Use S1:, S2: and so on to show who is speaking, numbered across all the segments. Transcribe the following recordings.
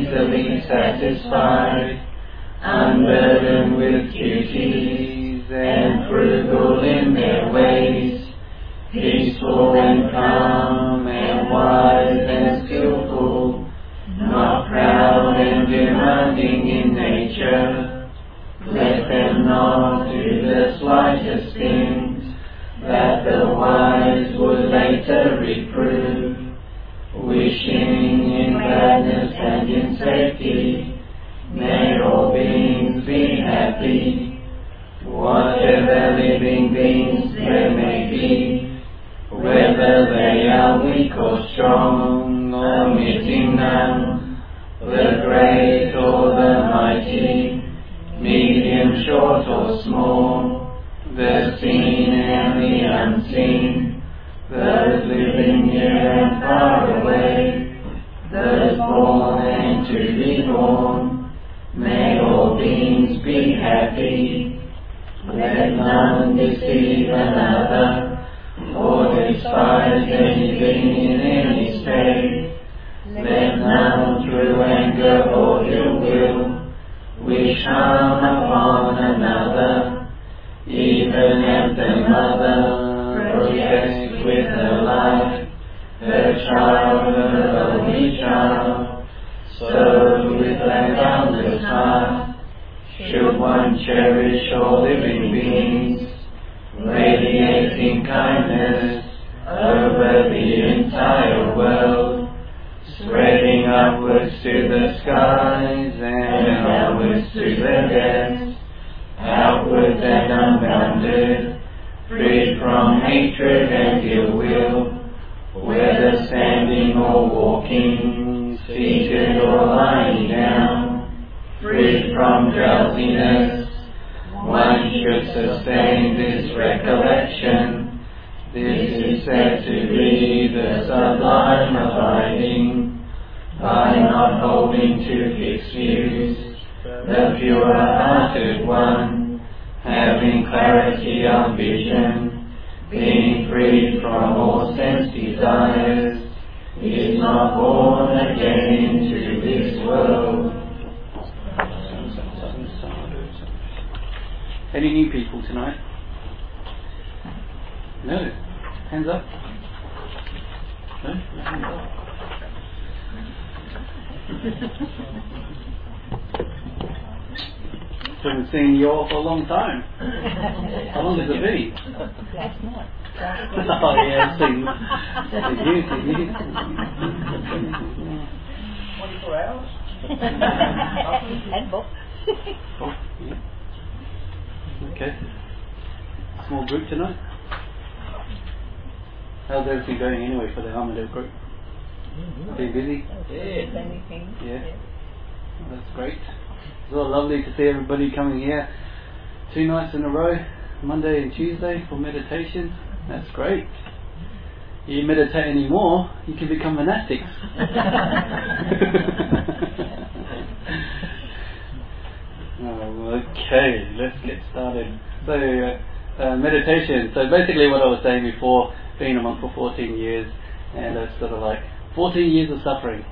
S1: easily satisfied, unburdened with duties, and frugal in their ways, peaceful and calm, and wise and skillful, not proud and demanding in nature. Let them not do the slightest things that the wise would later reprove, wishing in gladness and in safety, may all beings be happy. Whatever living beings there may be, whether they are weak or strong, omitting none, the great or the mighty, medium, short or small, the seen and the unseen, those living near and far away, those born and to be born, may all beings be happy. Let none deceive another, or despise anything in any state. Let none through anger or ill will wish harm upon another, even as the mother protects with her life her child, her only child, so with a boundless heart should one cherish all living beings, radiating kindness over the entire world, spreading upwards to the skies and outwards to the depths, outwards and unbounded, freed from hatred and ill will, whether standing or walking, seated or lying down, free from drowsiness. One should sustain this recollection. This is said to be the sublime abiding, by not holding to fixed views, the pure-hearted one, having clarity of vision, being freed from all sense desires, is not born again into this world.
S2: Any new people tonight? No? Hands up? No? No hands up. Haven't seen you all for a long time. How long has it been?
S3: Last night.
S2: Oh yeah, I've seen you.
S4: 24 hours?
S3: And book.
S2: Oh, yeah. Okay. Small group tonight. How's everything going anyway for the Armadale group? Been busy? Yeah. Well, that's great. It's all lovely to see everybody coming here 2 nights in a row, Monday and Tuesday for meditation. That's great. You meditate anymore, you can become monastics. Okay, let's get started. So, meditation. So basically what I was saying before, being a monk for 14 years, and it's sort of like 14 years of suffering.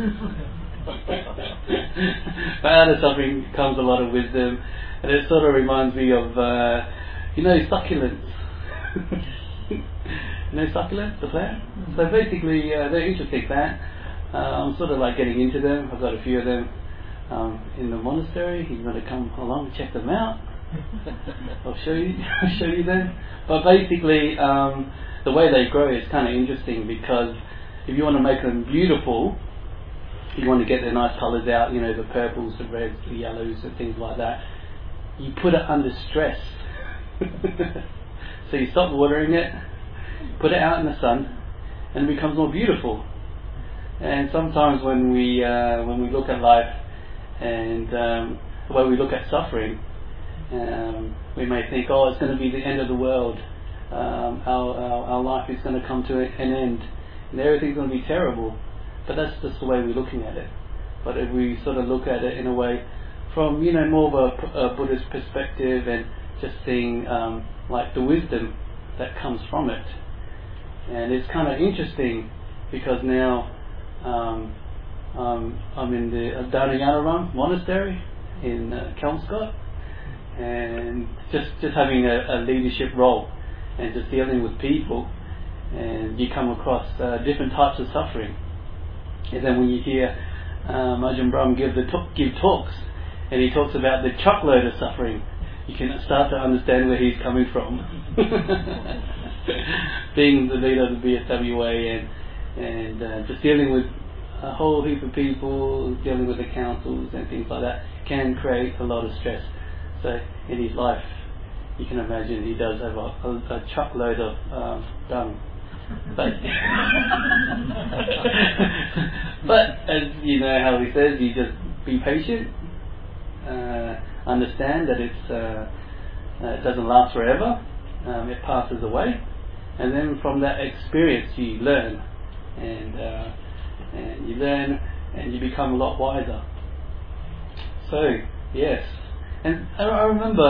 S2: But out of suffering comes a lot of wisdom, and it sort of reminds me of, succulents. Succulents, the plant? So basically, they're interesting plant. I'm sort of like getting into them. I've got a few of them in the monastery. You're going to come along and check them out. I'll show you them. But basically, the way they grow is kind of interesting, because if you want to make them beautiful, you want to get the nice colours out, the purples, the reds, the yellows and things like that, you put it under stress. So you stop watering it, put it out in the sun, and it becomes more beautiful. And sometimes when we look at life and the way we look at suffering, we may think, it's going to be the end of the world. Our life is going to come to an end, and everything's going to be terrible. But that's just the way we're looking at it. But if we sort of look at it in a way from more of a Buddhist perspective, and just seeing like the wisdom that comes from it, and it's kind of interesting because now I'm in the Adharyanarang monastery in Kelmscott, and just having a leadership role and just dealing with people, and you come across different types of suffering. And then when you hear Ajahn Brahm give talks, and he talks about the truckload of suffering, you can start to understand where he's coming from. Being the leader of the BSWA and just dealing with a whole heap of people, dealing with the councils and things like that, can create a lot of stress. So in his life, you can imagine he does have a truckload of dung. But as you know how he says, you just be patient, understand that it doesn't last forever, it passes away, and then from that experience you learn, and you learn and you become a lot wiser. So yes, and I remember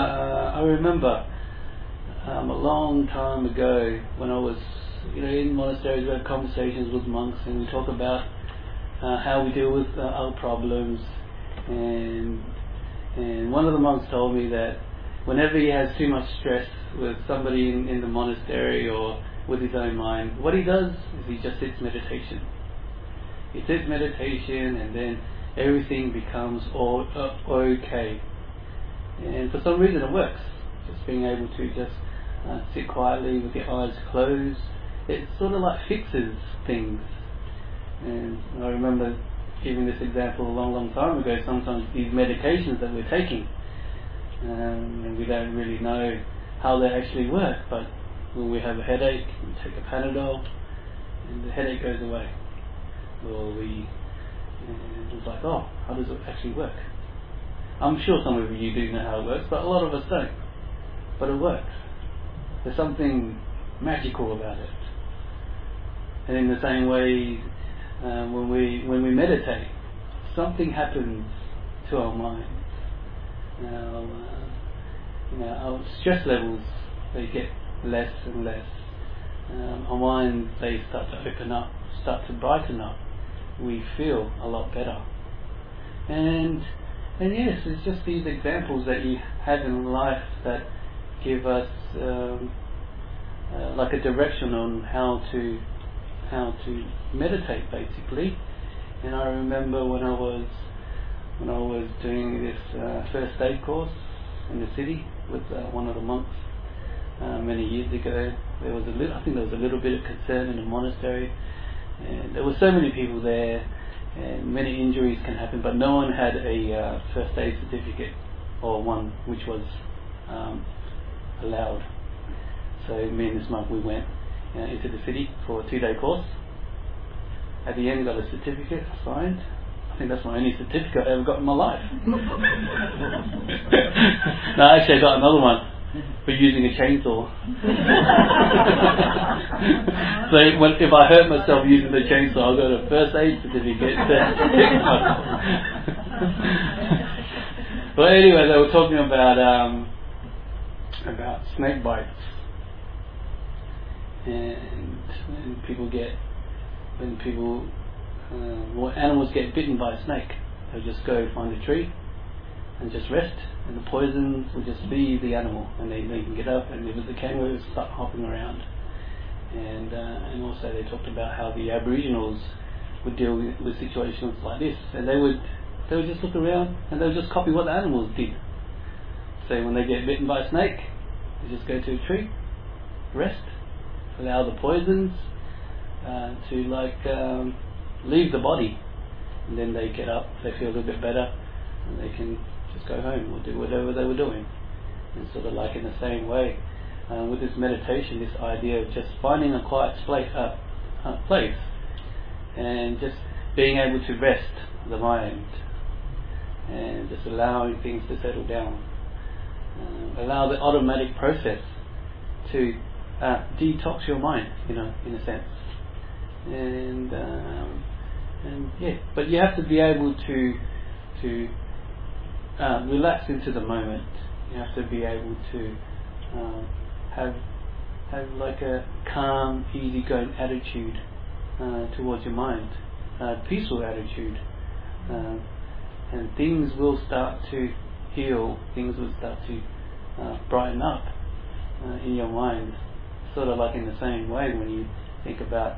S2: a long time ago when I was in monasteries, we had conversations with monks, and we talk about how we deal with our problems, and one of the monks told me that whenever he has too much stress with somebody in the monastery or with his own mind, what he does is he just sits meditation. He sits meditation, and then everything becomes all okay. And for some reason it works. Just being able to just sit quietly with your eyes closed, it sort of like fixes things. And I remember giving this example a long time ago. Sometimes these medications that we're taking, and we don't really know how they actually work, but when we have a headache, we take a Panadol and the headache goes away. Or it's like, oh, how does it actually work? I'm sure some of you do know how it works, but a lot of us don't. But it works. There's something magical about it. And in the same way, when we meditate, something happens to our minds. Our stress levels, they get less and less. Our minds, they start to open up, start to brighten up. We feel a lot better. And yes, it's just these examples that you have in life that give us like a direction on how to meditate, basically. And I remember when I was doing this first aid course in the city with one of the monks many years ago, I think there was a little bit of concern in the monastery, and there were so many people there, and many injuries can happen, but no one had a first aid certificate, or one which was allowed. So me and this monk, we went into the city for a 2-day course. At the end, got a certificate signed. I think that's my only certificate I ever got in my life. No, actually I got another one for using a chainsaw. So if I hurt myself using the chainsaw, I got a first aid certificate. Well, anyway, they were talking about snake bites, and when animals get bitten by a snake, they'll just go find a tree and just rest, and the poison will just leave the animal, and they can get up, and if it's a kangaroo, start hopping around. And also they talked about how the Aboriginals would deal with situations like this, and they would just look around and they would just copy what the animals did. So when they get bitten by a snake, they just go to a tree, rest, allow the poisons to leave the body, and then they get up, they feel a little bit better, and they can just go home or do whatever they were doing. And sort of like in the same way, with this meditation, this idea of just finding a quiet place and just being able to rest the mind and just allowing things to settle down, allow the automatic process to detox your mind, in a sense. And yeah, but you have to be able to relax into the moment. You have to be able to have like a calm, easygoing attitude towards your mind, peaceful attitude. and things will start to heal, things will start to brighten up in your mind. Sort of like in the same way when you think about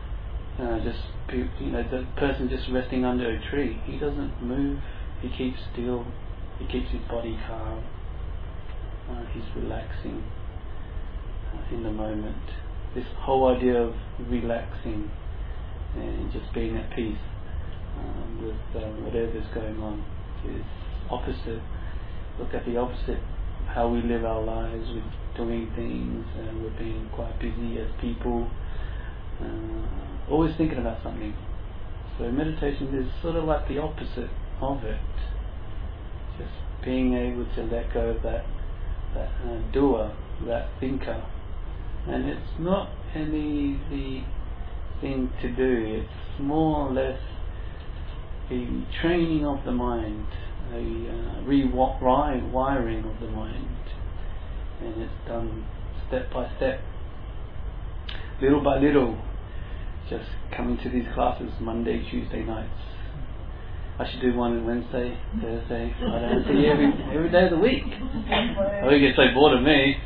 S2: the person just resting under a tree. He doesn't move, he keeps still, he keeps his body calm, he's relaxing in the moment. This whole idea of relaxing and just being at peace with whatever's going on is opposite. Look at the opposite, how we live our lives, we're doing things, and we're being quite busy as people, always thinking about something. So meditation is sort of like the opposite of it, just being able to let go of that doer, that thinker. And it's not an easy thing to do. It's more or less a training of the mind, a rewiring of the mind, and it's done step by step, little by little. Just coming to these classes Monday, Tuesday nights. I should do one on Wednesday, Thursday, Friday. I see every day of the week. Oh, you get so bored of me.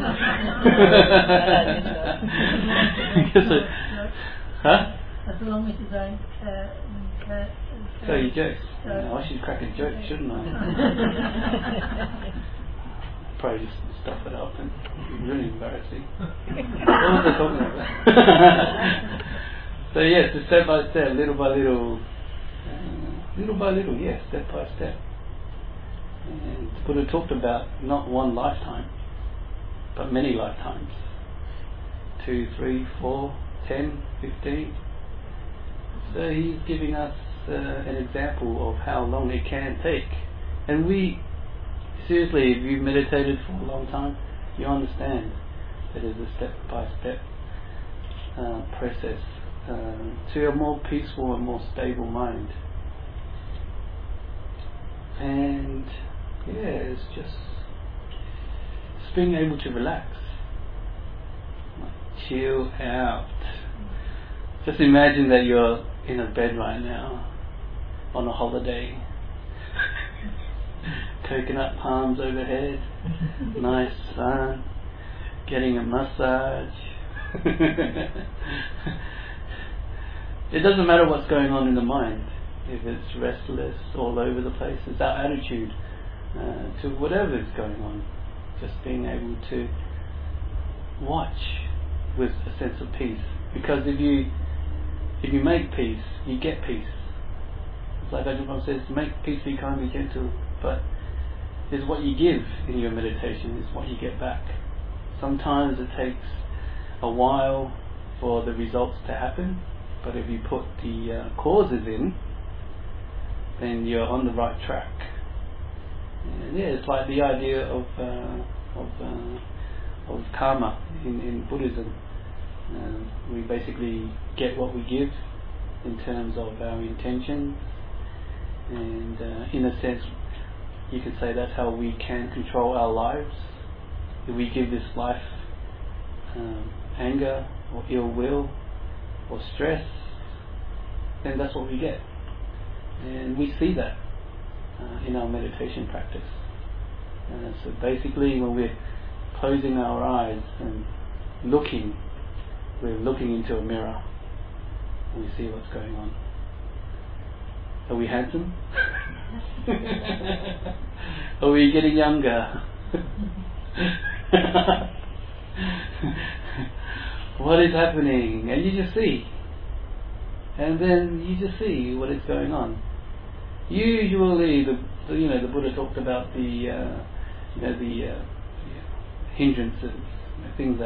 S2: Huh?
S4: As long as you don't
S2: so you jokes. I should crack a joke, shouldn't I? Probably just stuff it up and it'd be really embarrassing. What was I talking about? So yes, step by step, little by little, yes, step by step. And Buddha talked about not one lifetime, but many lifetimes. 2, 3, 4, 10, 15. So he's giving us an example of how long it can take. And we, seriously, if you've meditated for a long time, you understand that it's a step by step process to a more peaceful and more stable mind. And yeah, it's just being able to relax, chill out. Just imagine that you're in a bed right now on a holiday. Coconut palms overhead, nice sun, getting a massage. It doesn't matter what's going on in the mind. If it's restless, all over the place, it's our attitude to whatever's going on. Just being able to watch with a sense of peace. Because if you make peace, you get peace. It's like Ajahn says, make peace, be kind, be gentle. But it's what you give in your meditation, is what you get back. Sometimes it takes a while for the results to happen, but if you put the causes in, then you're on the right track. And yeah, it's like the idea of karma in Buddhism. We basically get what we give in terms of our intentions, and in a sense you could say that's how we can control our lives. If we give this life anger or ill will or stress, then that's what we get. And we see that in our meditation practice. So basically when we're closing our eyes and we're looking into a mirror and we see what's going on. Are we handsome? Are we getting younger? What is happening? And you just see. And then you just see what is going on. Usually, the Buddha talked about the hindrances, things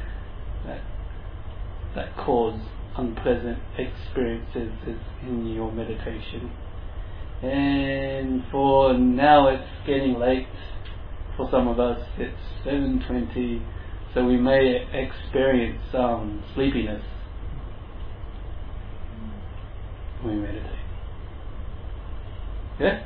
S2: that cause unpleasant experiences in your meditation. And for now, it's getting late. For some of us, it's 7:20, so we may experience some sleepiness when we meditate. Yeah?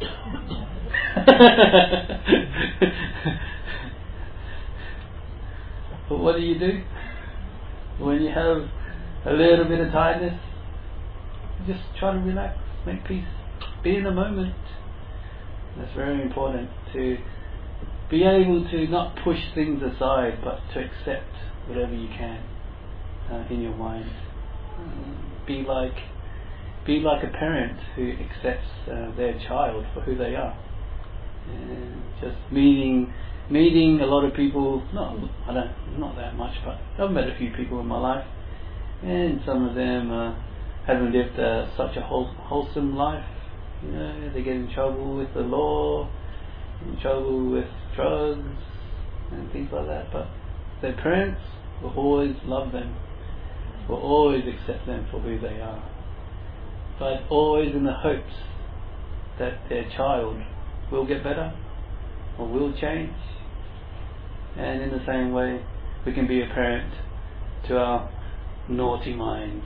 S2: But what do? When you have a little bit of tiredness, just try to relax, make peace. be in the moment. That's very important, to be able to not push things aside, but to accept whatever you can in your mind. Be like a parent who accepts their child for who they are. And just meeting a lot of people. Not that much, but I've met a few people in my life, and some of them haven't lived such a wholesome life. They get in trouble with the law, in trouble with drugs and things like that. But their parents will always love them, will always accept them for who they are, but always in the hopes that their child will get better or will change. And in the same way, we can be a parent to our naughty mind,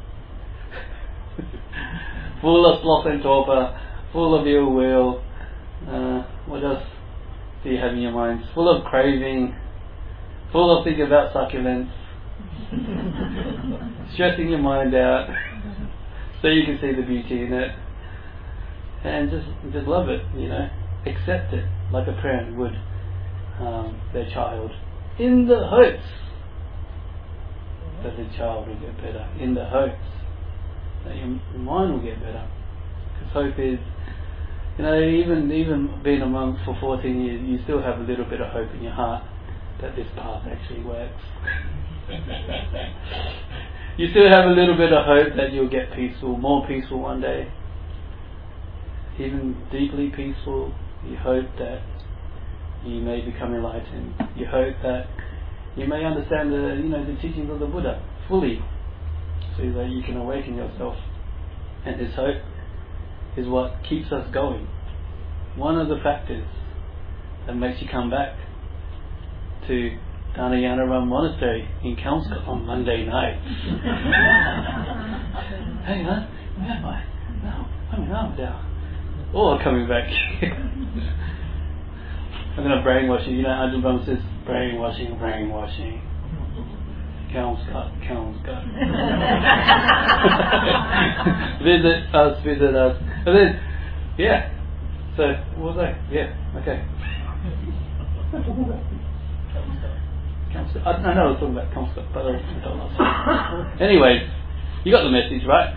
S2: full of sloth and torpor, full of ill will. What else do you have in your mind? Full of craving, full of thinking about succulents, stressing your mind out so you can see the beauty in it, and just love it. Accept it like a parent would their child, in the hopes that the child will get better, in the hopes that your mind will get better. Because hope is, even being a monk for 14 years, you still have a little bit of hope in your heart that this path actually works. You still have a little bit of hope that you'll get peaceful, more peaceful one day, even deeply peaceful. You hope that you may become enlightened. You hope that you may understand the teachings of the Buddha fully, so that you can awaken yourself. And this hope is what keeps us going. One of the factors that makes you come back to Dhanayanaram Monastery in Kelmscott on Monday night. Hey, huh? Where am I? No, I'm in Armadale. Or coming back. I'm going to brainwash you. Ajahn Brahm says brainwashing. Kelmscott. Visit us. And then, so, what was I? Okay. Kelmscott. I know I was talking about Kelmscott, but I don't know. Anyways, you got the message, right?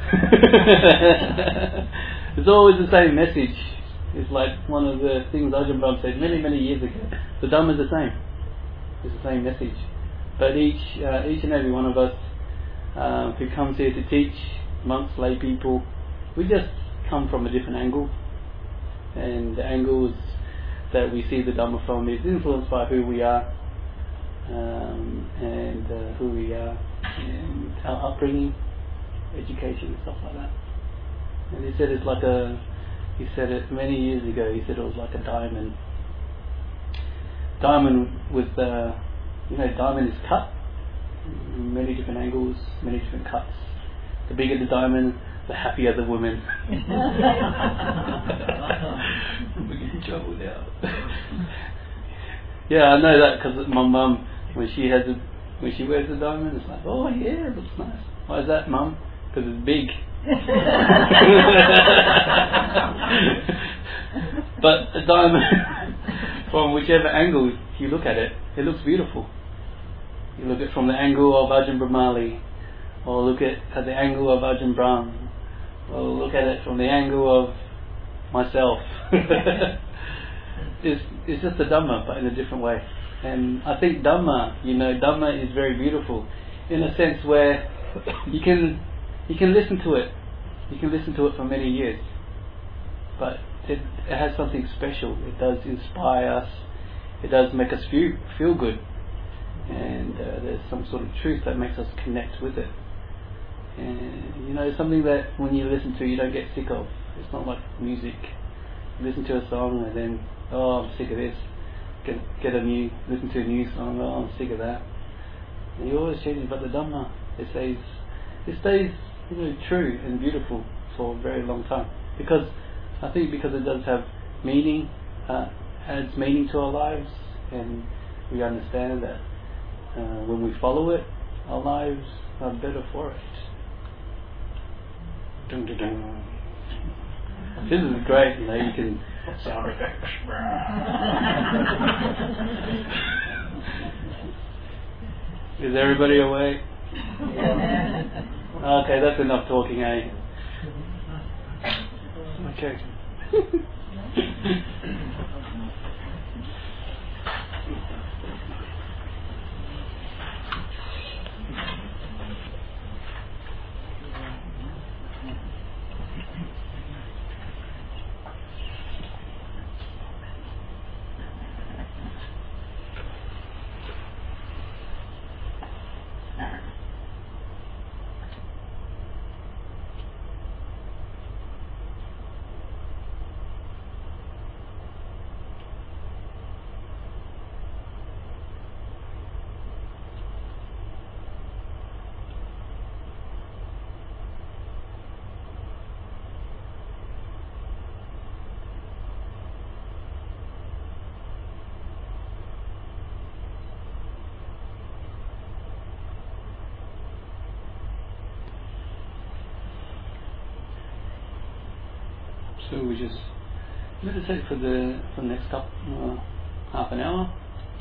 S2: It's always the same message. It's like one of the things Ajahn Brahm said many, many years ago. The Dhamma is the same. It's the same message. But each and every one of us who comes here to teach, monks, lay people, we just come from a different angle. And the angles that we see the Dhamma from is influenced by who we are, and our upbringing, education, and stuff like that. And he said he said it many years ago, he said it was like a diamond. Diamond with diamond is cut in many different angles, many different cuts. The bigger the diamond, the happier the woman. We get in trouble now. Yeah, I know that because my mum, when she wears the diamond, it's like, oh yeah, it looks nice. Why is that, Mum? Because it's big. But a diamond, from whichever angle you look at it, it looks beautiful. You look at it from the angle of Ajahn Brahmali, or look at the angle of Ajahn Brahm, or look at it from the angle of myself. It's just the Dhamma, but in a different way. And I think Dhamma is very beautiful in a sense where you can listen to it. You can listen to it for many years, but it has something special. It does inspire us. It does make us feel good, and there's some sort of truth that makes us connect with it. And it's something that when you listen to, you don't get sick of. It's not like music. You listen to a song and then, oh, I'm sick of this. Listen to a new song. Oh, I'm sick of that. And you always change. But the Dhamma, it stays true and beautiful for a very long time. Because it does have meaning, adds meaning to our lives, and we understand that when we follow it, our lives are better for it. Dun, dun, dun. This is great, you know, you can sound effects. Is everybody awake? Okay, that's enough talking, eh? Okay. So we just meditate for the next half an hour.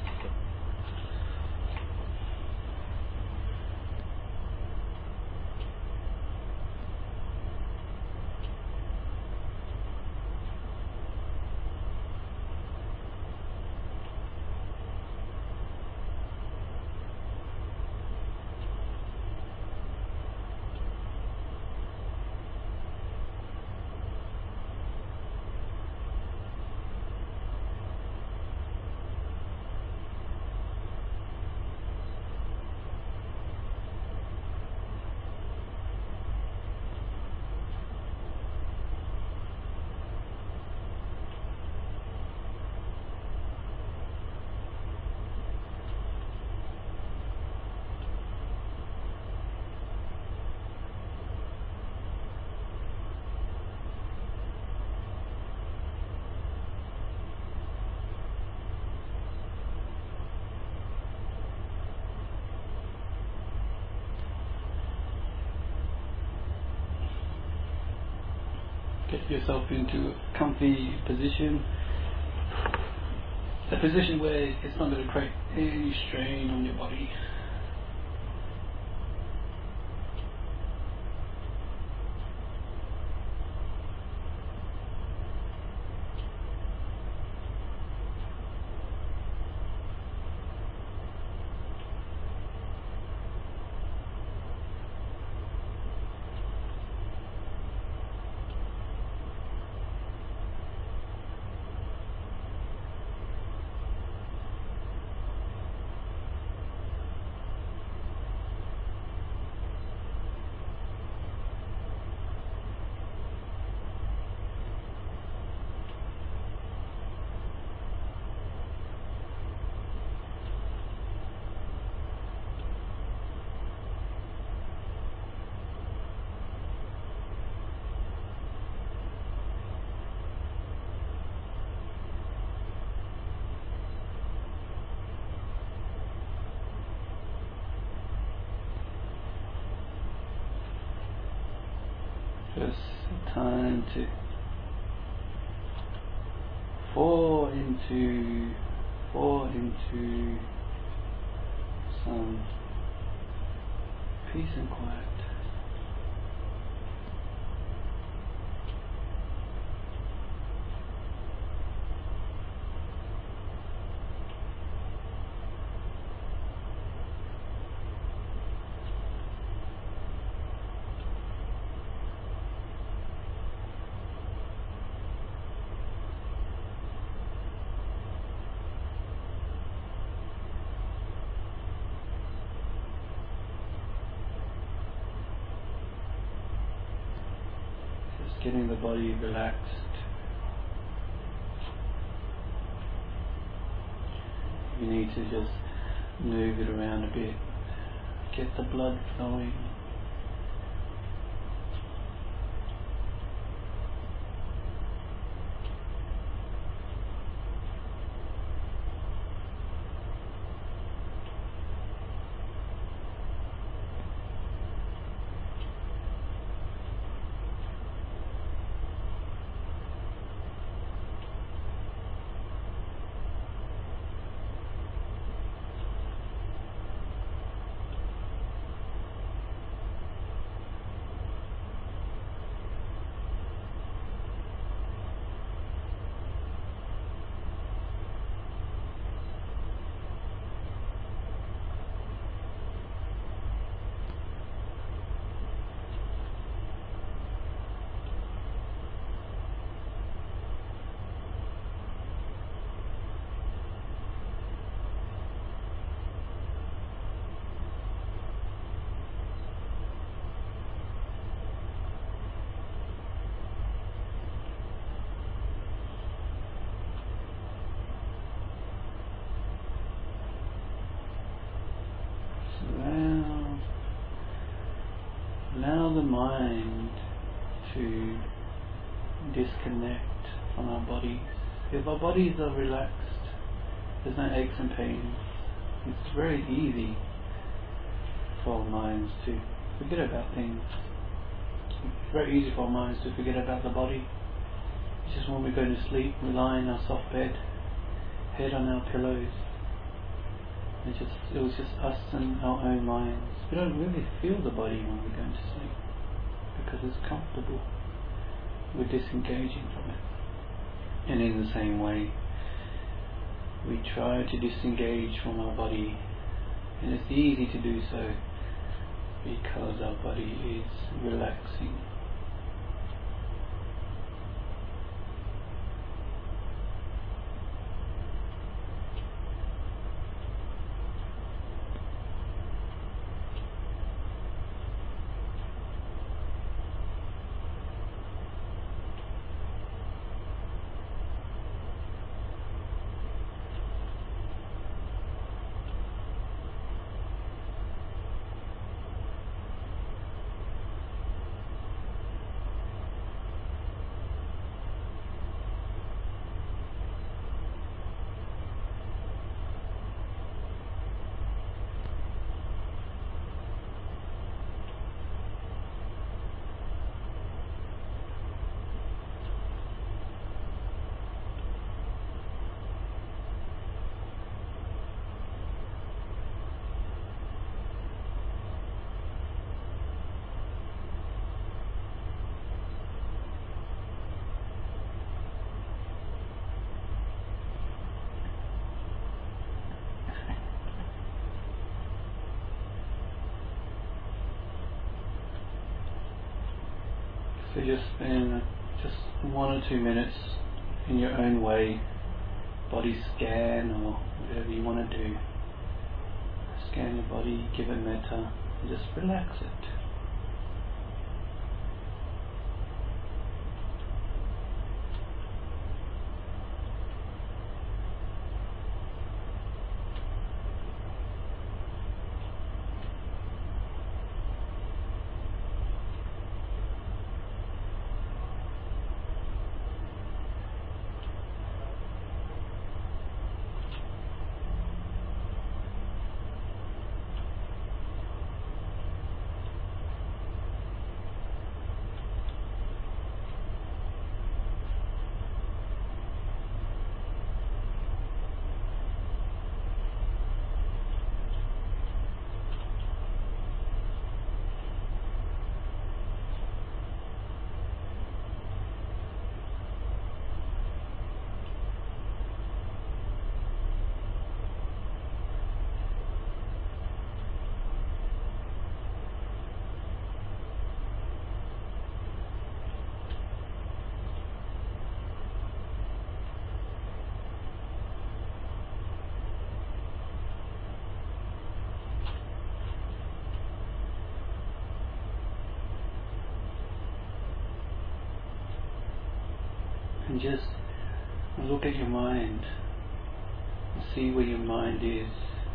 S2: Get yourself into a comfy position, a position where it's not going to create any strain on your body. Just time to fall into some peace and quiet. Getting the body relaxed. You need to just move it around a bit, get the blood flowing. allow the mind to disconnect from our bodies. If our bodies are relaxed, there's no aches and pains. It's very easy for our minds to forget about things. It's very easy for our minds to forget about the body. It's just when we're going to sleep, we lie in our soft bed, head on our pillows. It was just us and our own minds. We don't really feel the body when we're going to sleep because it's comfortable. We're disengaging from it. And in the same way, we try to disengage from our body, and it's easy to do so because our body is relaxing. So just spend just 1 or 2 minutes in your own way, body scan or whatever you want to do. Scan your body, give it metta, and just relax it. And just look at your mind and see where your mind is.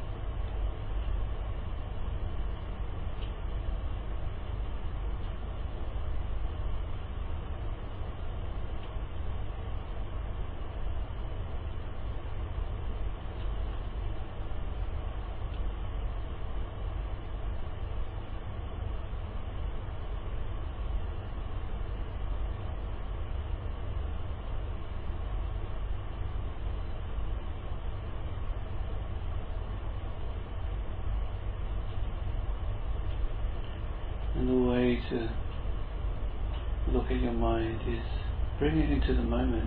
S2: And the way to look at your mind is bring it into the moment.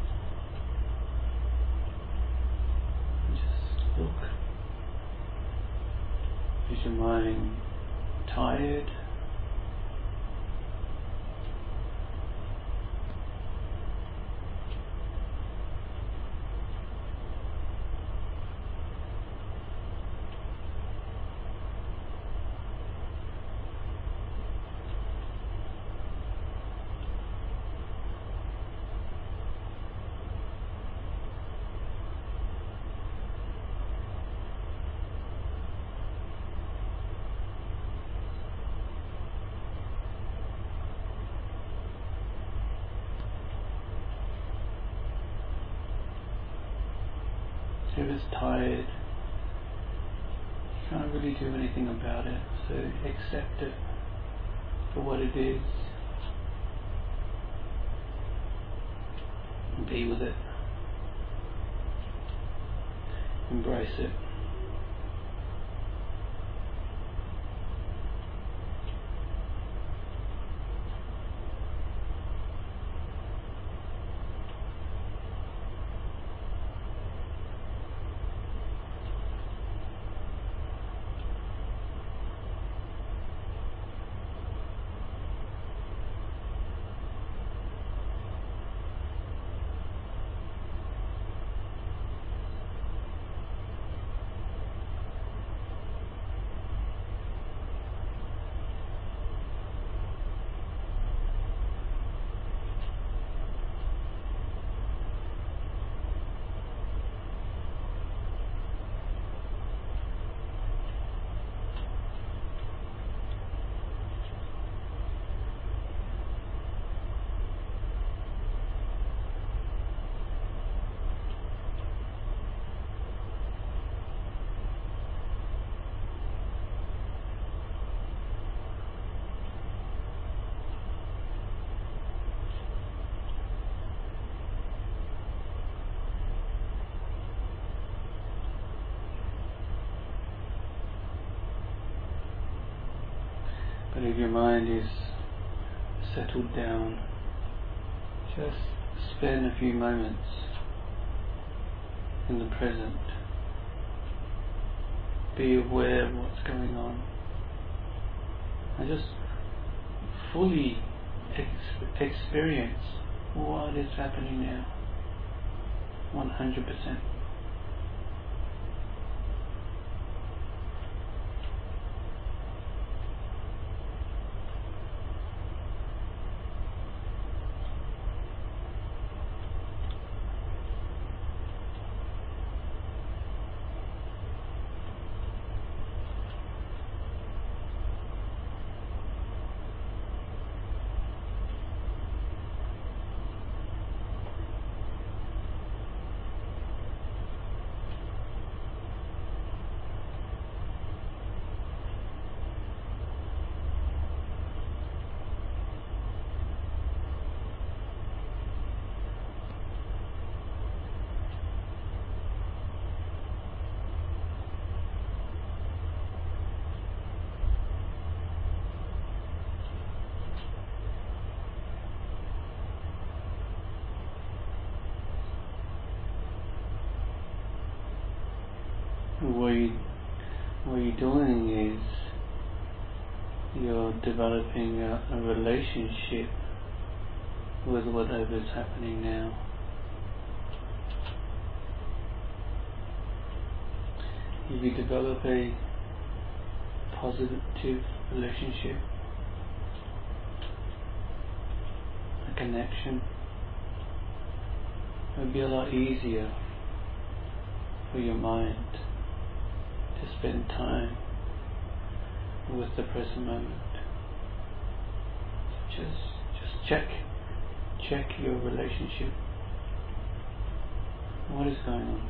S2: And just look. Is your mind tired? Whoever's tired, you can't really do anything about it, so accept it for what it is. And be with it. Embrace it. But if your mind is settled down, just spend a few moments in the present. Be aware of what's going on. And just fully experience what is happening now. 100%. What you're doing is you're developing a relationship with whatever's happening now. If you develop a positive relationship, a connection, it'll be a lot easier for your mind to spend time with the present moment. Just check your relationship. What is going on?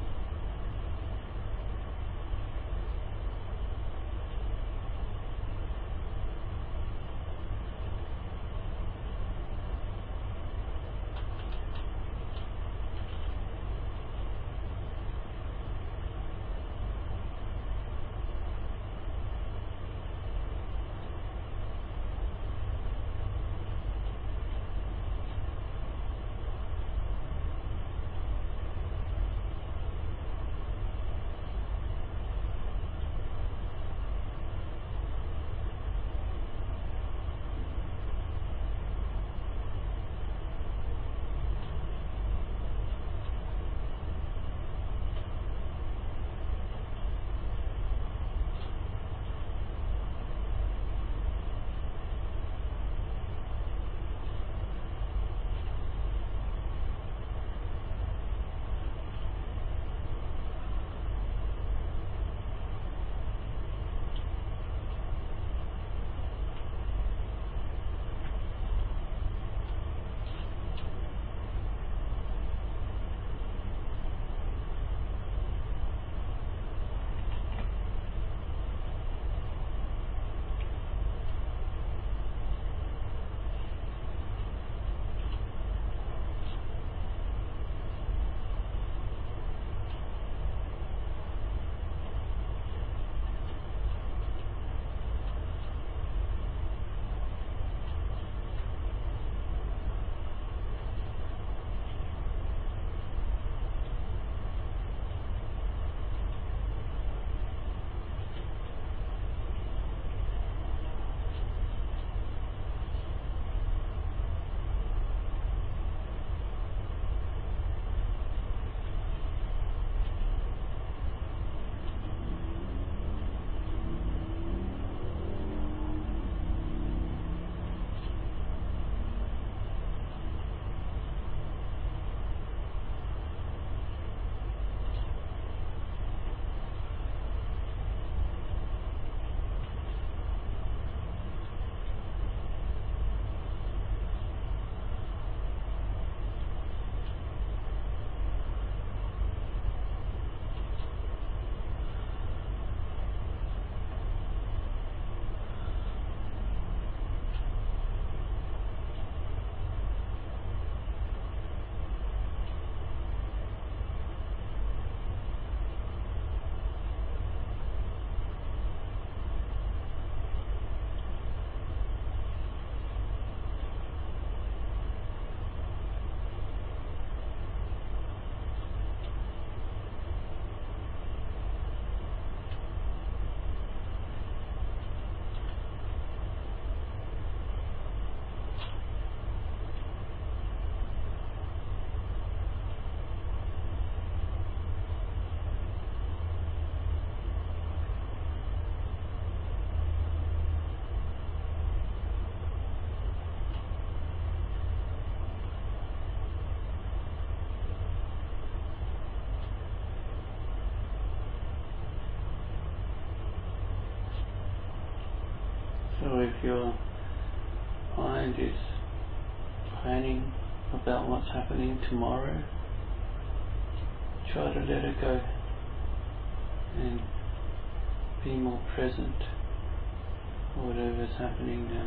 S2: if your mind is planning about what's happening tomorrow, try to let it go and be more present for whatever's happening now.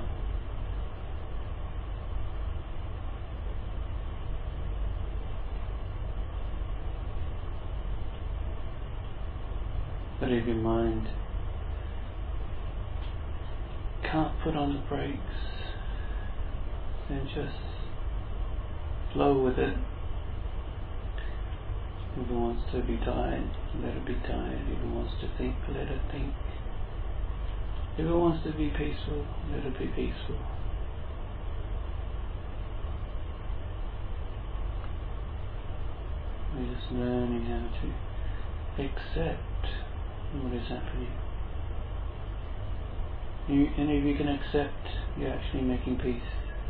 S2: But if your mind can't put on the brakes, then just flow with it. If it wants to be tired, let it be tired. If it wants to think, let it think. If it wants to be peaceful, let it be peaceful. We're just learning how to accept what is happening. And if you can accept, you're actually making peace.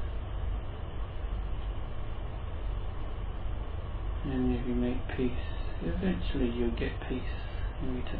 S2: And if you make peace, eventually you'll get peace in return.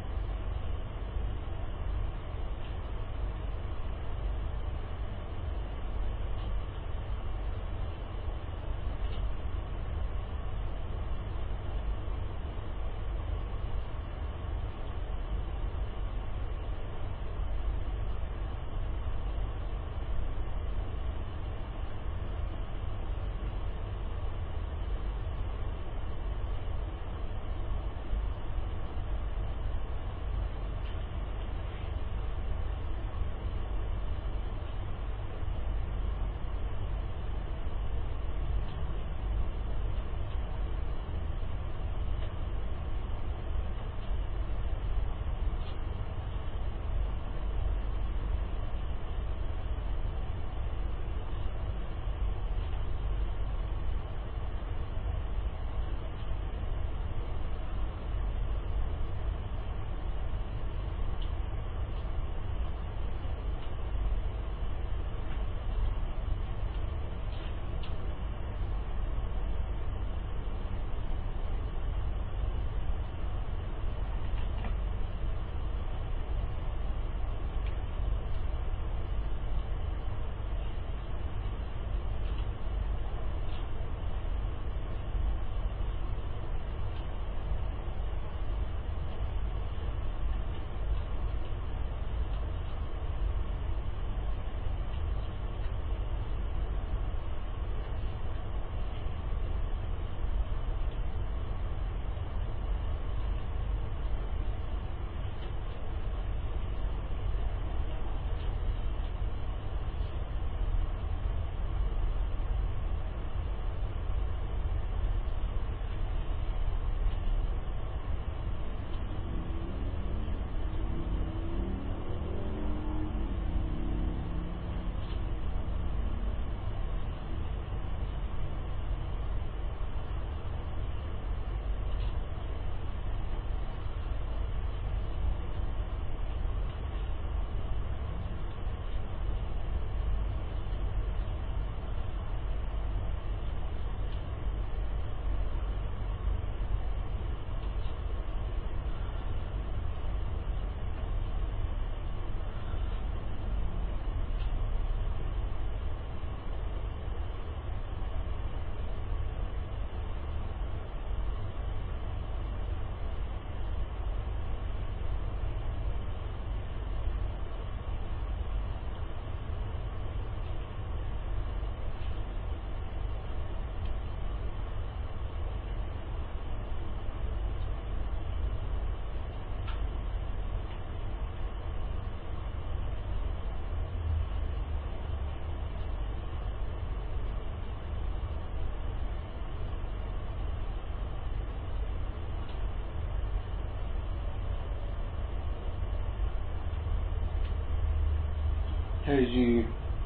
S2: As you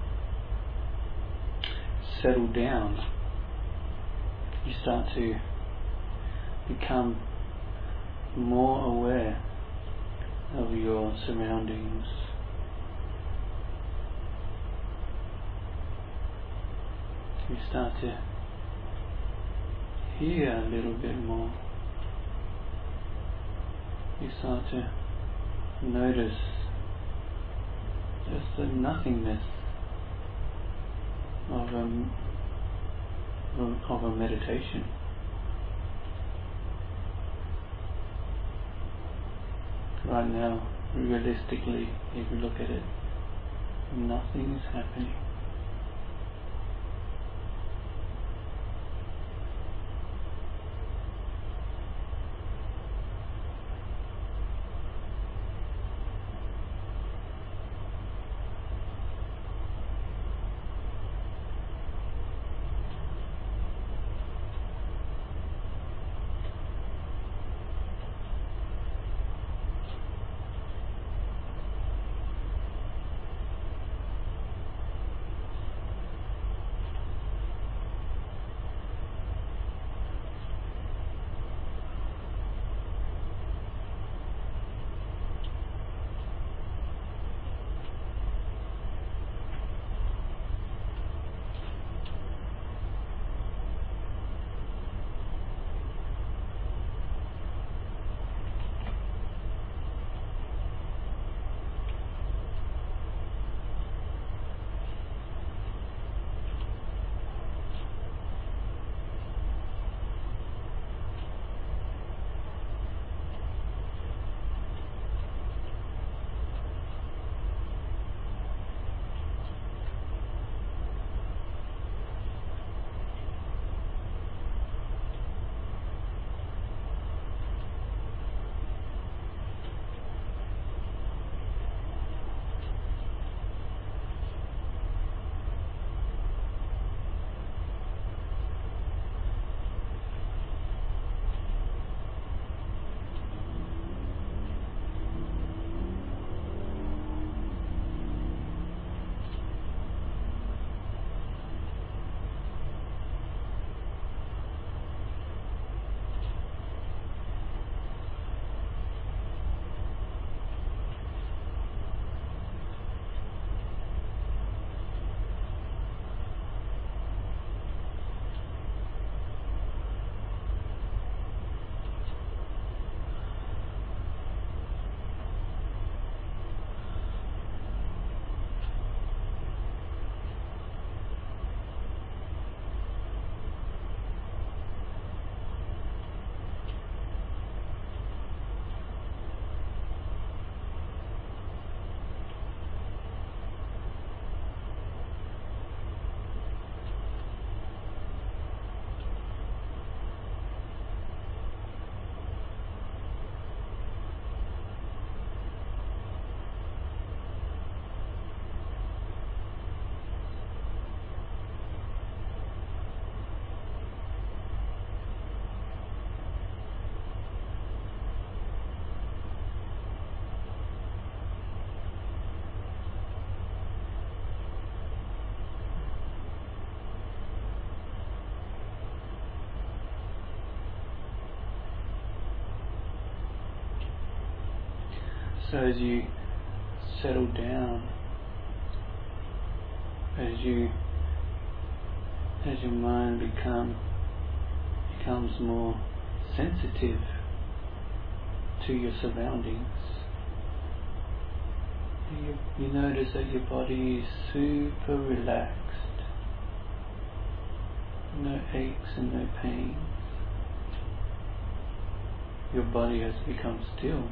S2: settle down, you start to become more aware of your surroundings. You start to hear a little bit more. You start to notice just the nothingness of a meditation. Right now, realistically, if you look at it, nothing is happening. So as you settle down, as your mind becomes more sensitive to your surroundings, you notice that your body is super relaxed, no aches and no pains. Your body has become still.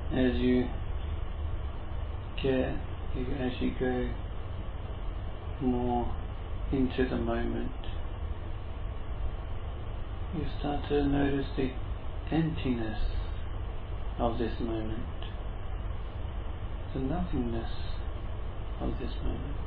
S2: as you go more into the moment, you start to notice the emptiness of this moment, the nothingness of this moment.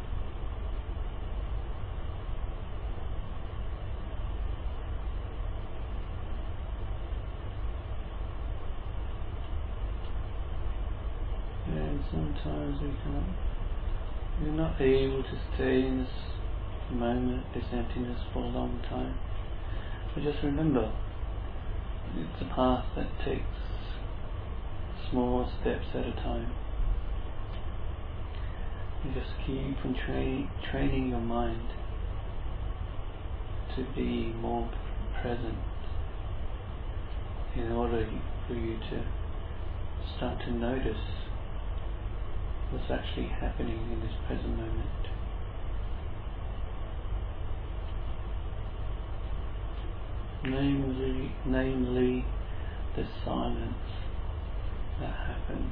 S2: And sometimes we're not able to stay in this moment, this emptiness, for a long time. But just remember, it's a path that takes small steps at a time. You just keep on training your mind to be more present in order for you to start to notice what's actually happening in this present moment. Namely the silence that happens.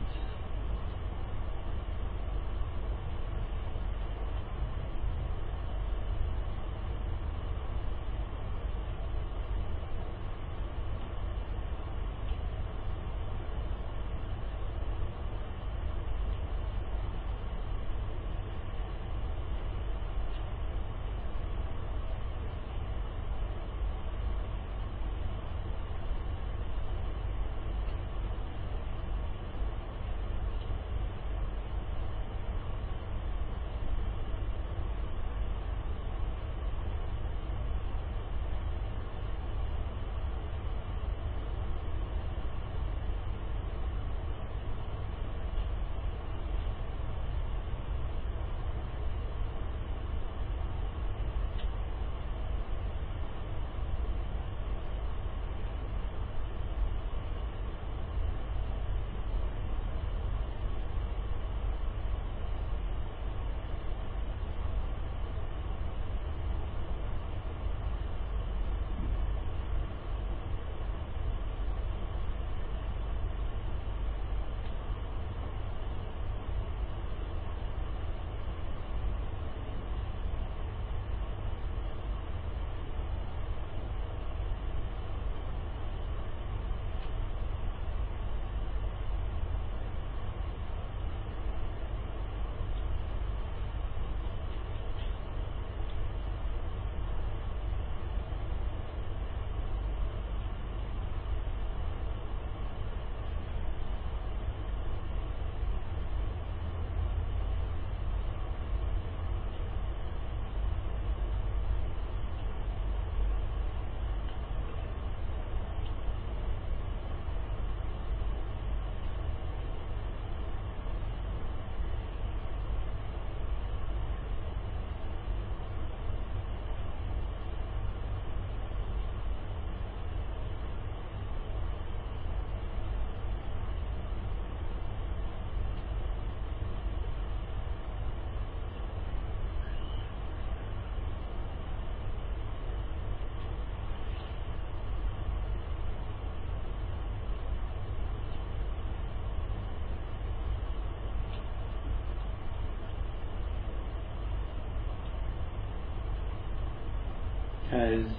S2: As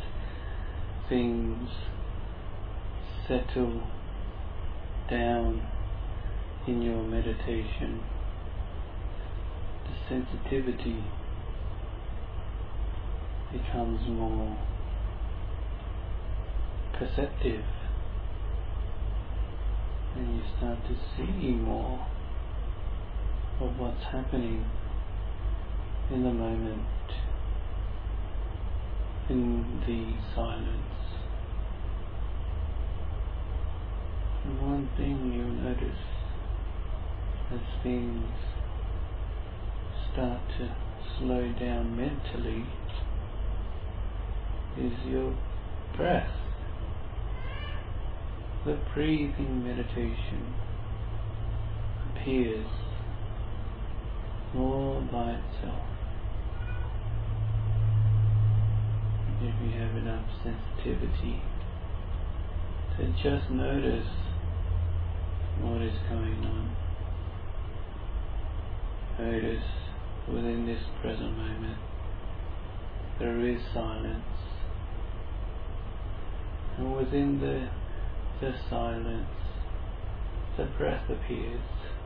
S2: things settle down in your meditation, the sensitivity becomes more perceptive, and you start to see more of what's happening in the moment, in the silence. And one thing you'll notice as things start to slow down mentally is your breath. The breathing meditation appears more by itself. If you have enough sensitivity to just notice what is going on. Notice within this present moment there is silence, and within the silence the breath appears.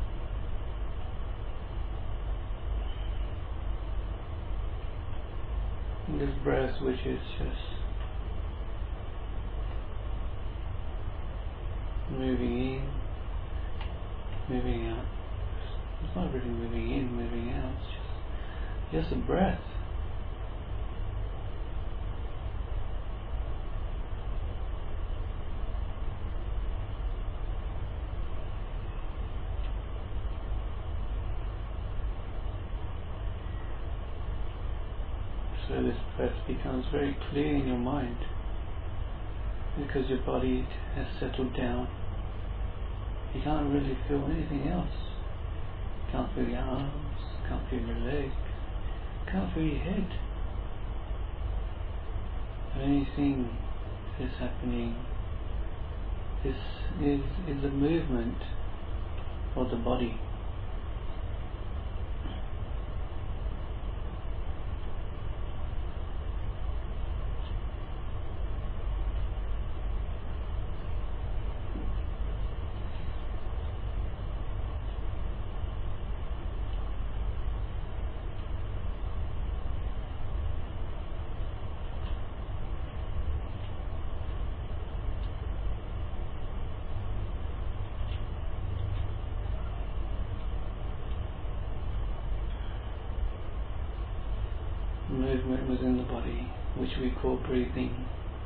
S2: And this breath which is just moving in, moving out. It's not really moving in, moving out, it's just a breath. So this breath becomes very clear in your mind because your body has settled down. You can't really feel anything else. You can't feel your arms, can't feel your leg, can't feel your head. The only thing that's happening is the movement of the body. Movement within the body, which we call breathing.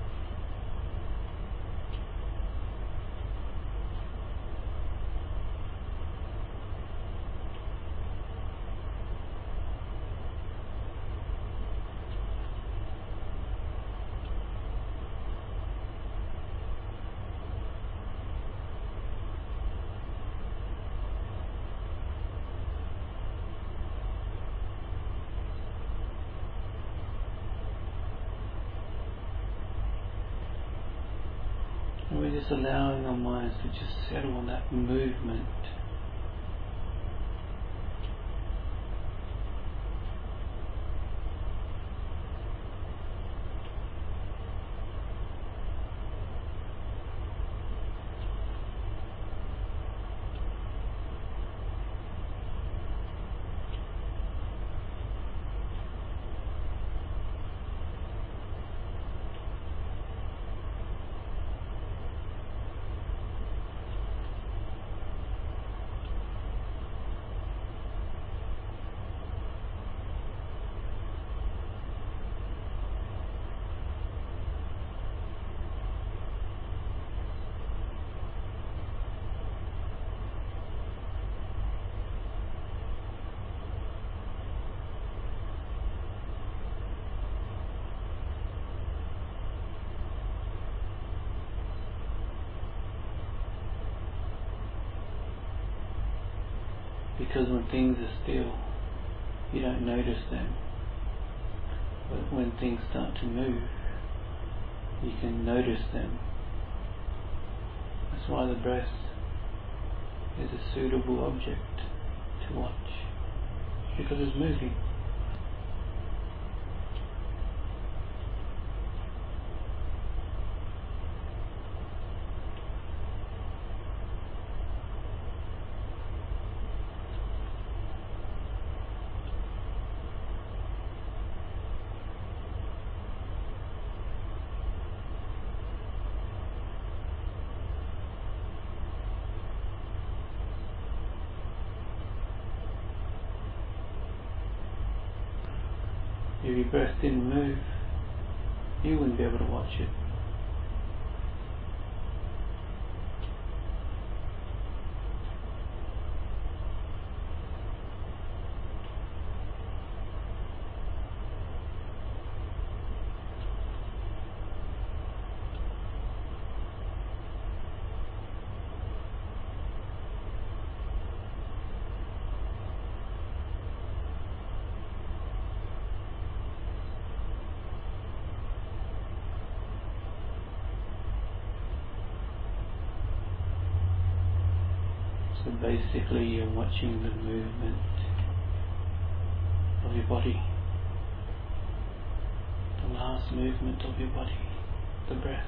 S2: And we're just allowing our minds to just settle on that movement. Because when things are still, you don't notice them. But when things start to move, you can notice them. That's why the breath is a suitable object to watch, because it's moving. If your breath didn't move, you wouldn't be able to watch it. So basically you're watching the movement of your body, the last movement of your body, the breath.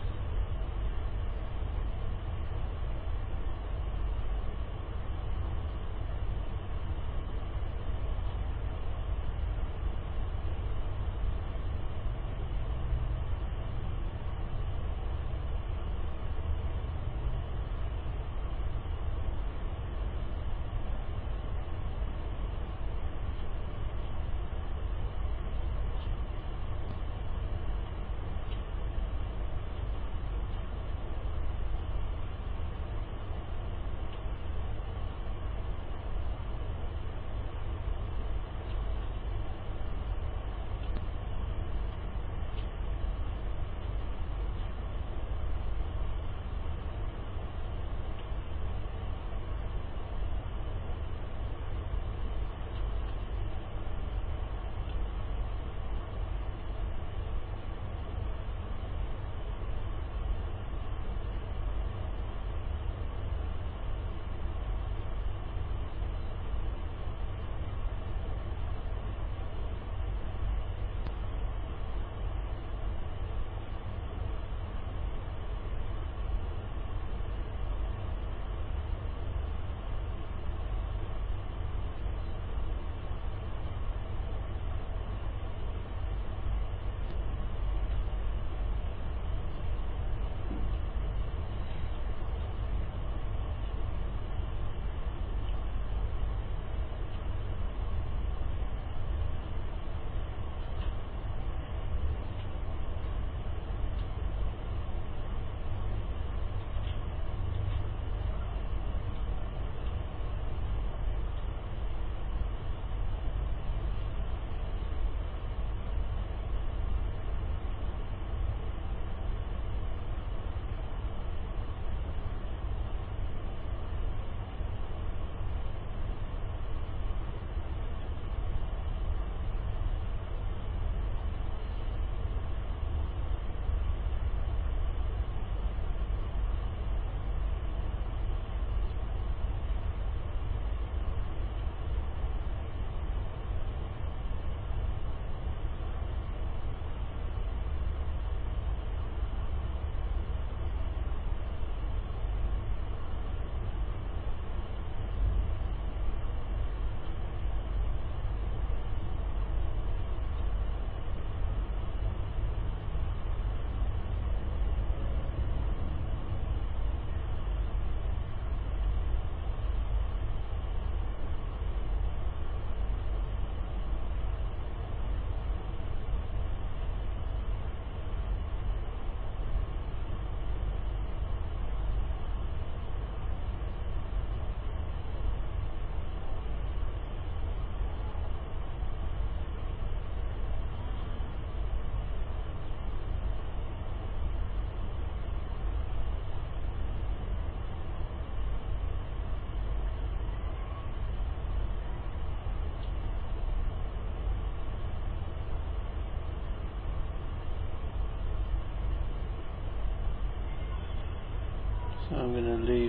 S2: So I'm going to leave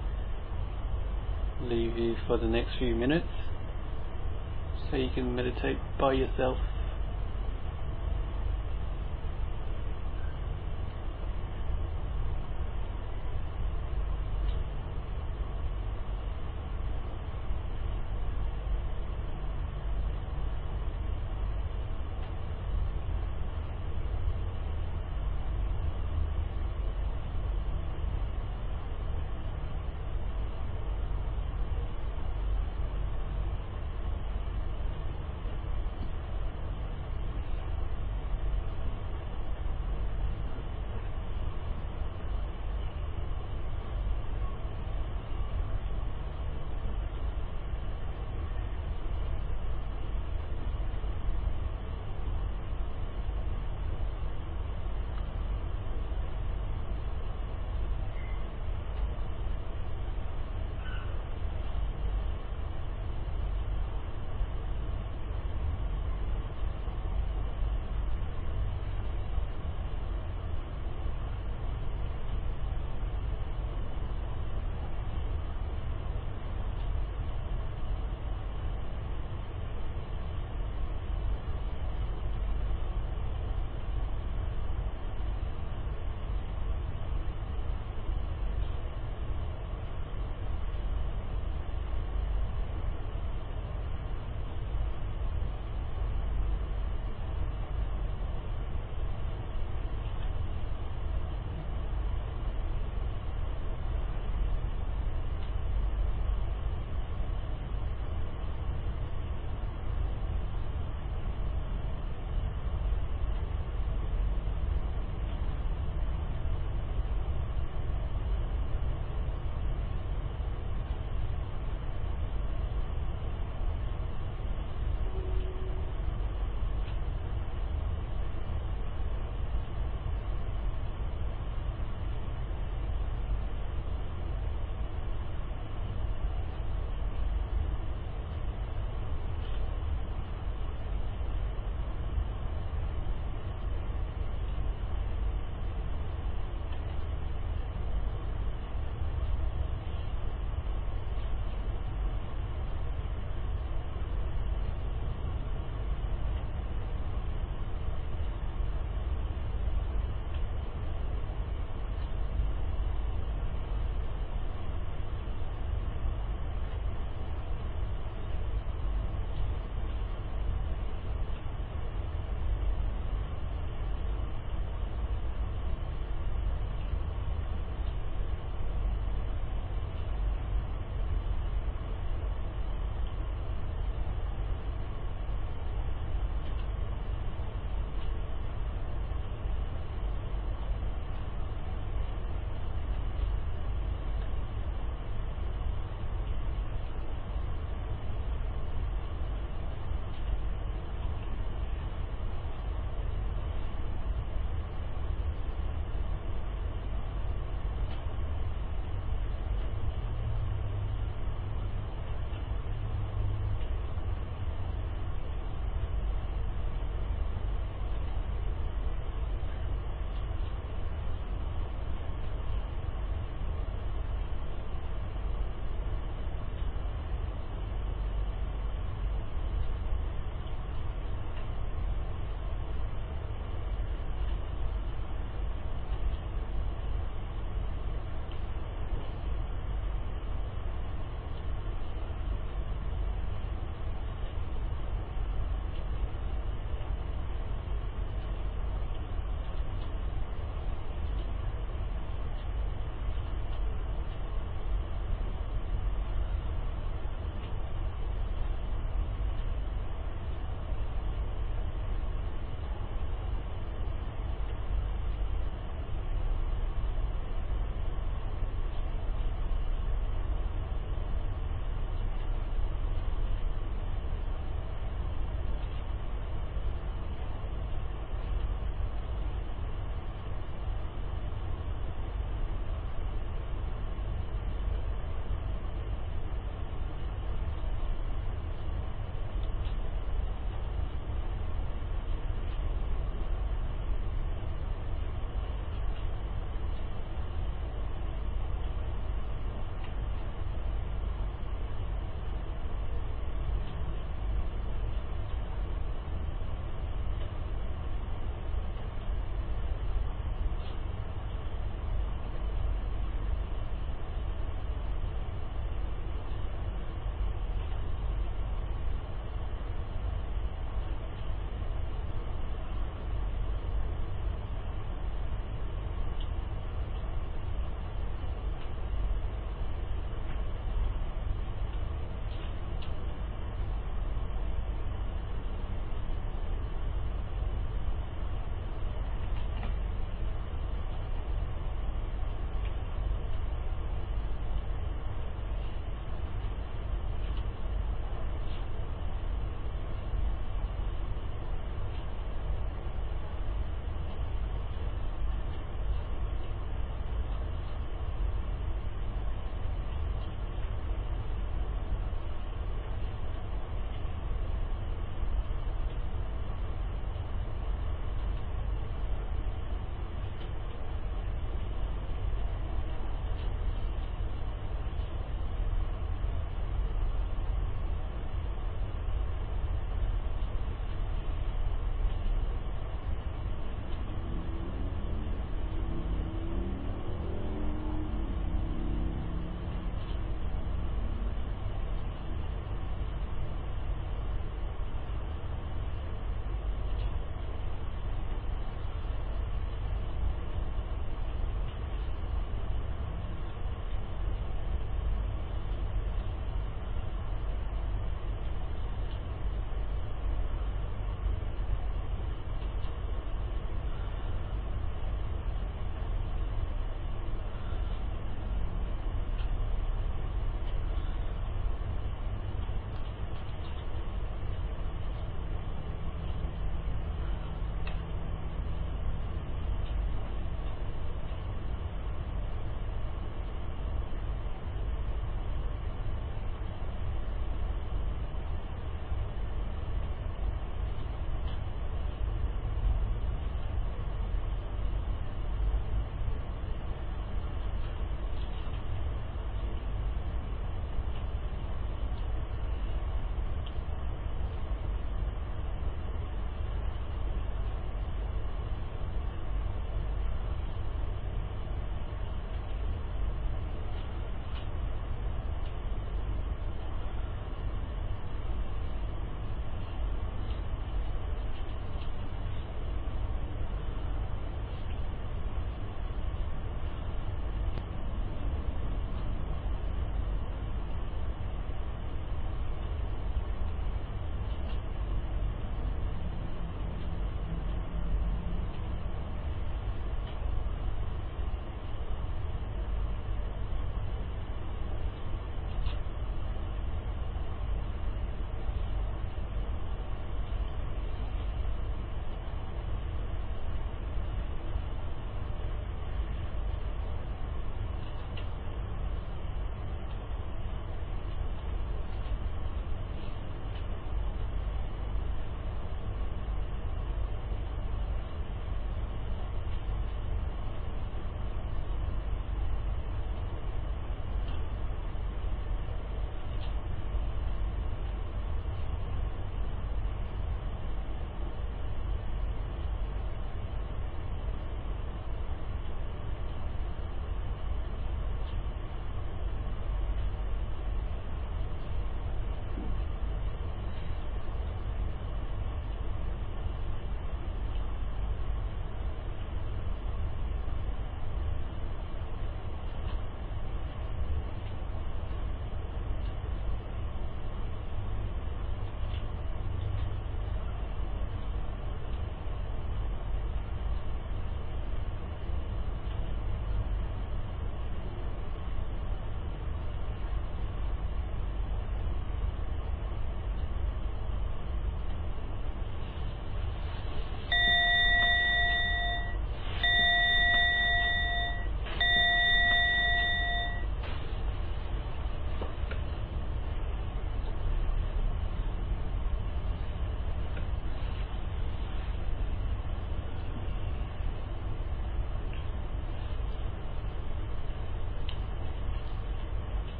S2: you for the next few minutes so you can meditate by yourself.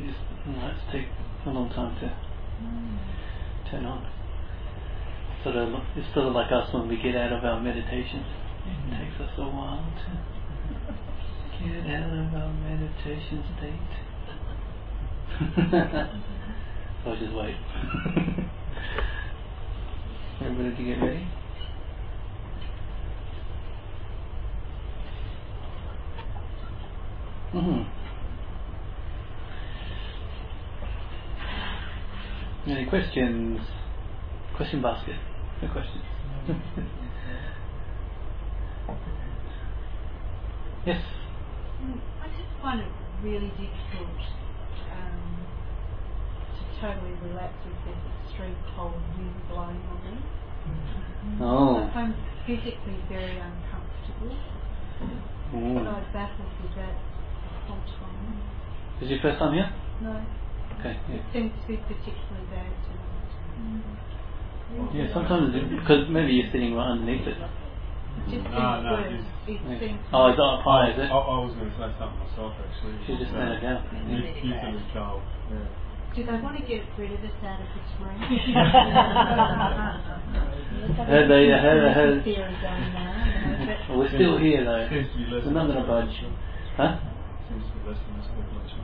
S2: lights take a long time to turn on. It's sort of like us when we get out of our meditations. It takes us a while to get out of our meditation state. So I'll just wait. Everybody to get ready? Any questions? Question basket. No questions. Yes.
S4: I just find it really difficult to totally relax with this extreme cold wind blowing on me.
S2: Oh.
S4: I find physically very uncomfortable. And I battled with that the whole time.
S2: Is your first time here?
S4: No.
S2: Okay. Yeah.
S4: It seems to be particularly bad tonight.
S2: Yeah, sometimes because maybe you're sitting right underneath it.
S4: It just seems worse. It seems
S2: Oh, it's up high, is it?
S5: I was going to say something myself actually.
S2: You just stand it down.
S5: Usually cold. Yeah.
S4: Do they want to get rid of us out of this room?
S2: We're still here though.
S5: Seems to be less.
S2: We're not going to budge. Huh?
S5: Seems to be less than this population.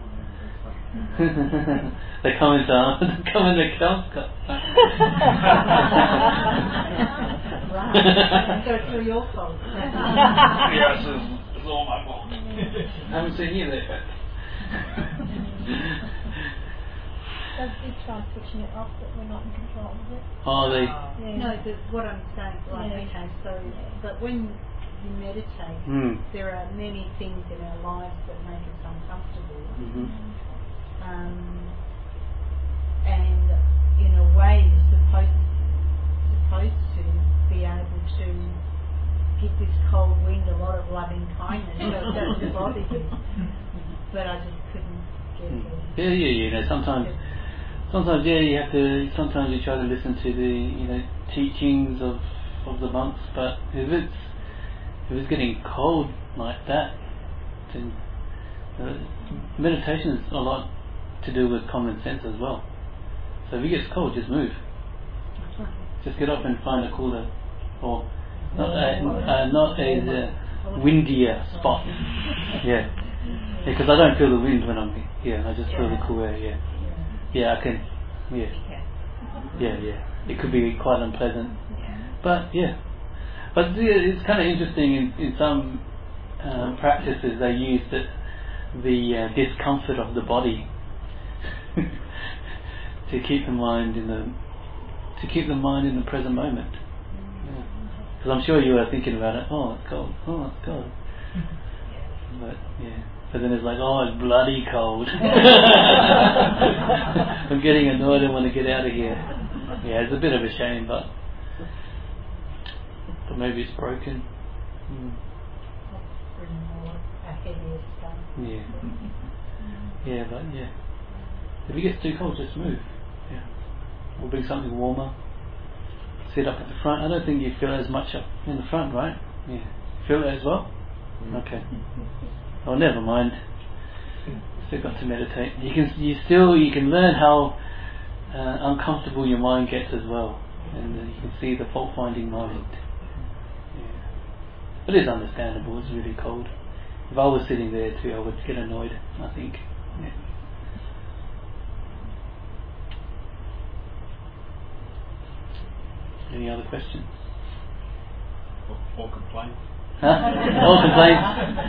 S2: They come into camp.
S4: Right. So it's all your fault.
S2: Yes, it's all my fault. I haven't seen you there, but.
S6: They try switching it off, but we're not in control of it.
S2: Oh, they.
S6: Yeah.
S4: No, what I'm saying, like,
S6: Yeah.
S4: okay, so, but when you meditate, there are many things in our lives that make us uncomfortable. And in a way, you're supposed to be able to give this cold wind a lot of loving kindness so it doesn't bother you. But I just couldn't get it.
S2: Yeah. Sometimes, you have to. Sometimes you try to listen to the, teachings of the monks. But if it's getting cold like that, then meditation is a lot to do with common sense as well. So if it gets cold, just move. Just get up and find a cooler, or not a windier spot. Yeah. Because I don't feel the wind when I'm here. I just feel the cool air. Yeah. Yeah, I can. Yeah. It could be quite unpleasant. But it's kind of interesting. In some practices, they use the discomfort of the body to keep the mind in the present moment. Because I'm sure you are thinking about it. Oh, it's cold. Oh, it's cold. But then it's like, oh, it's bloody cold. I'm getting annoyed. I want to get out of here. Yeah, it's a bit of a shame, but maybe it's broken. But if it gets too cold, just move. Yeah. Or bring something warmer. Sit up at the front. I don't think you feel it as much up in the front, right? Yeah. Feel it as well? Okay. Oh, never mind. Still got to meditate. You can learn how uncomfortable your mind gets as well, and you can see the fault-finding mind. Yeah. It is understandable. It's really cold. If I was sitting there too, I would get annoyed, I think. Yeah. Any other questions?
S5: Or complaints?
S2: Huh? All complaints?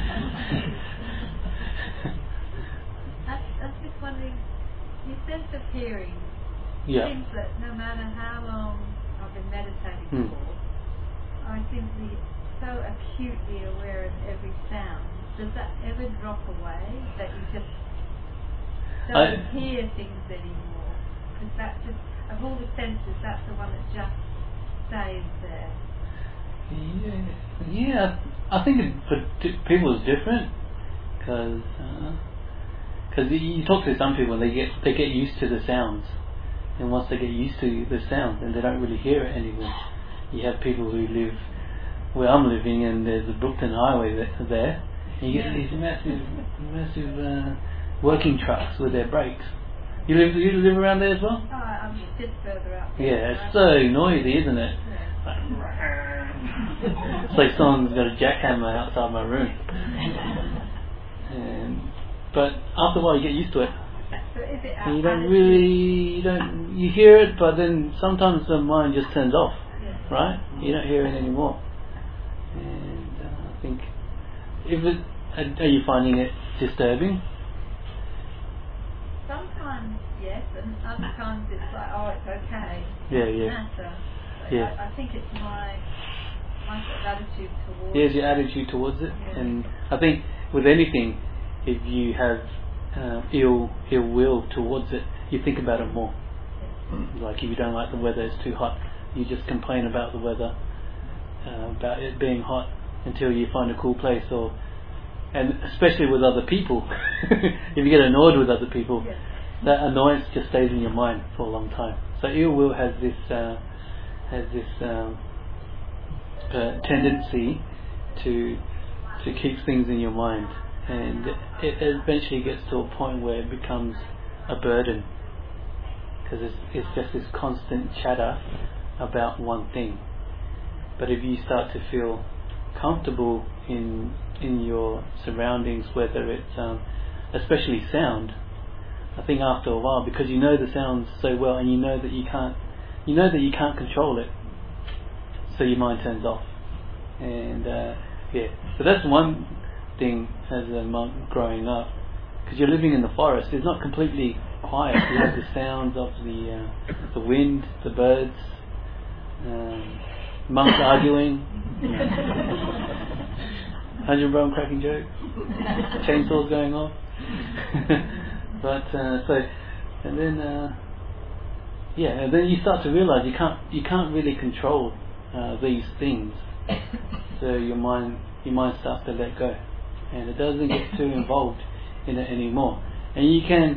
S7: I was just wondering, your sense of hearing seems that no matter how long I've been meditating for, I seem to be so acutely aware of every sound. Does that ever drop away, that you just don't hear things anymore? Because that's just, of all the senses, that's the one that just stays there.
S2: Yeah, I think for people it's different, because you talk to some people, they get used to the sounds, and once they get used to the sounds, then they don't really hear it anymore. You have people who live where I'm living, and there's the Brookton Highway there, and you get these massive working trucks with their brakes. You live around there as well?
S7: Oh, I'm just a bit further up.
S2: Yeah, it's so noisy, isn't it?
S7: Yeah.
S2: It's like someone's got a jackhammer outside my room. But after a while you get used to it.
S7: So is it
S2: And you hear it, but then sometimes the mind just turns off, right? You don't hear it anymore. And I think, are you finding it disturbing?
S7: Sometimes yes, and other times it's like, oh, it's okay.
S2: Yeah.
S7: Matter.
S2: Yeah.
S7: I think it's my sort of attitude towards
S2: Yes, your attitude towards it.
S7: Yeah.
S2: And I think with anything, if you have ill will towards it, you think about it more. Like if you don't like the weather, it's too hot, you just complain about the weather, about it being hot, until you find a cool place. And especially with other people, if you get annoyed with other people, that annoyance just stays in your mind for a long time. So ill will has this tendency to keep things in your mind, and it eventually gets to a point where it becomes a burden, because it's just this constant chatter about one thing. But if you start to feel comfortable in your surroundings, whether it's especially sound, I think after a while, because you know the sounds so well, and you know that you can't control it, so your mind turns off. And so that's one thing as a monk growing up, because you're living in the forest. It's not completely quiet. You have the sounds of the wind, the birds, monks arguing, 100 Brum cracking jokes, chainsaws going off. But and then you start to realise you can't really control these things. So your mind starts to let go, and it doesn't get too involved in it anymore. And you can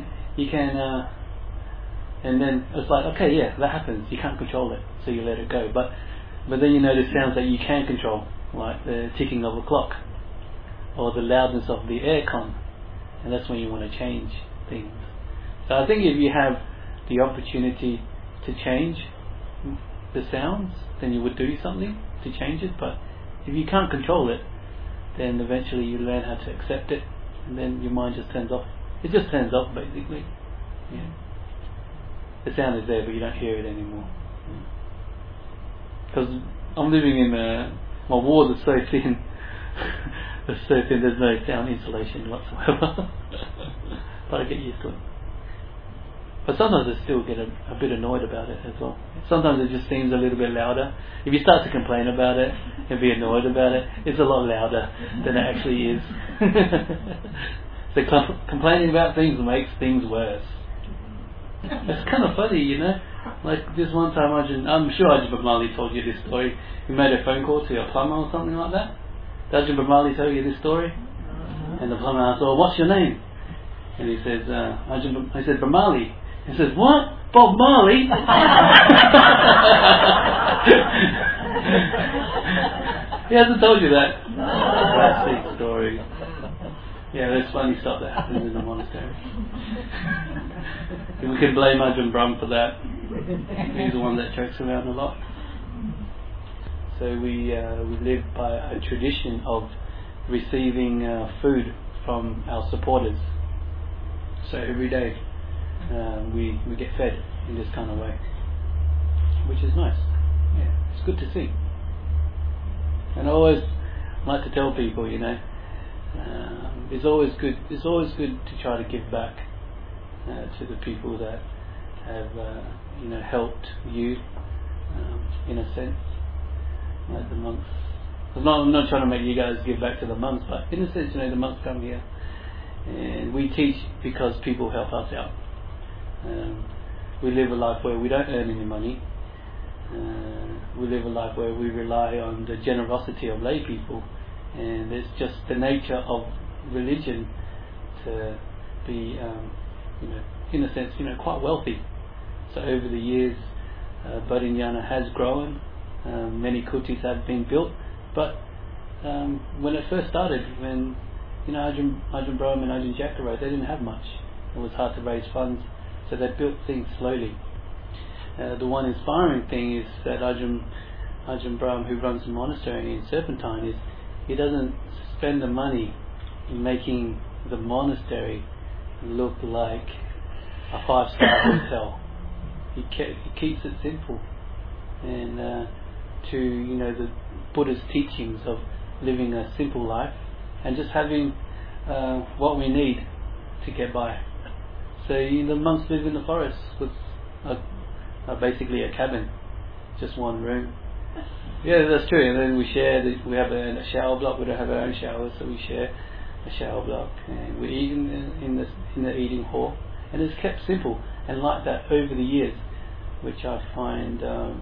S2: and then it's like, okay, yeah, that happens. You can't control it, so you let it go. But then you notice sounds that you can control, like the ticking of a clock or the loudness of the aircon, and that's when you want to change things. So I think if you have the opportunity to change the sounds, then you would do something to change it. But if you can't control it, then eventually you learn how to accept it, and then your mind just turns off. It just turns off, basically. Yeah. The sound is there, but you don't hear it anymore. Because I'm living in my walls are so thin. They're so thin. There's no sound insulation whatsoever. But I get used to it. But sometimes I still get a bit annoyed about it as well. Sometimes it just seems a little bit louder. If you start to complain about it and be annoyed about it, it's a lot louder than it actually is. So complaining about things makes things worse. It's kind of funny, you know. Like this one time, I'm sure Ajahn Brahmali told you this story. He made a phone call to a plumber or something like that. Did Ajahn Brahmali tell you this story? And the plumber asked, "Oh, what's your name?" And he says, he said, "Brahmali." He says, "What? Bob Marley?" He hasn't told you that. Classic story. Yeah, there's funny stuff that happens in the monastery. We can blame Ajahn Brahm for that. He's the one that jokes around a lot. So we live by a tradition of receiving food from our supporters. So every day we get fed in this kind of way, which is nice. Yeah, it's good to see. And I always like to tell people, you know, it's always good to try to give back to the people that have helped you in a sense, like the monks. I'm not trying to make you guys give back to the monks, but in a sense, you know, the monks come here and we teach because people help us out. We live a life where we don't earn any money. We live a life where we rely on the generosity of lay people, and it's just the nature of religion to be, in a sense, quite wealthy. So over the years, Bodhinyana has grown. Many kutis have been built, but when it first started, when Ajahn Brahm and Ajahn Jackarow, they didn't have much. It was hard to raise funds, so they built things slowly. The one inspiring thing is that Ajahn Brahm, who runs the monastery in Serpentine, is he doesn't spend the money in making the monastery look like a 5-star hotel. He keeps it simple, and to the Buddha's teachings of living a simple life and just having what we need to get by. So the monks live in the forest with basically a cabin, just one room. Yeah, that's true. And then we share. We have a shower block. We don't have our own showers, so we share a shower block, and we eat in the eating hall. And it's kept simple and like that over the years, which I find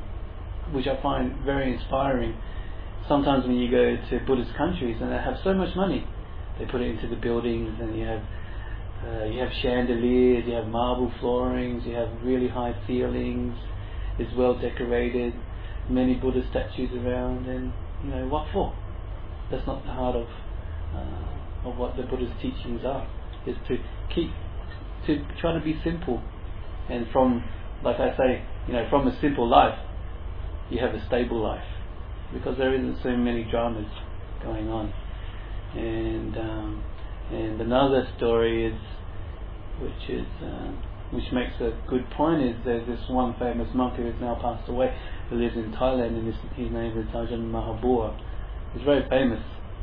S2: very inspiring. Sometimes when you go to Buddhist countries and they have so much money, they put it into the buildings, and you have chandeliers, you have marble floorings, you have really high ceilings. It's well decorated, many Buddha statues around, and what for? That's not the heart of what the Buddha's teachings are. Is to try to be simple, and from, like I say, from a simple life, you have a stable life, because there isn't so many dramas going on. And another story is, which makes a good point, is there's this one famous monk who has now passed away, who lives in Thailand, and his name is Ajahn Mahabua. He's very famous.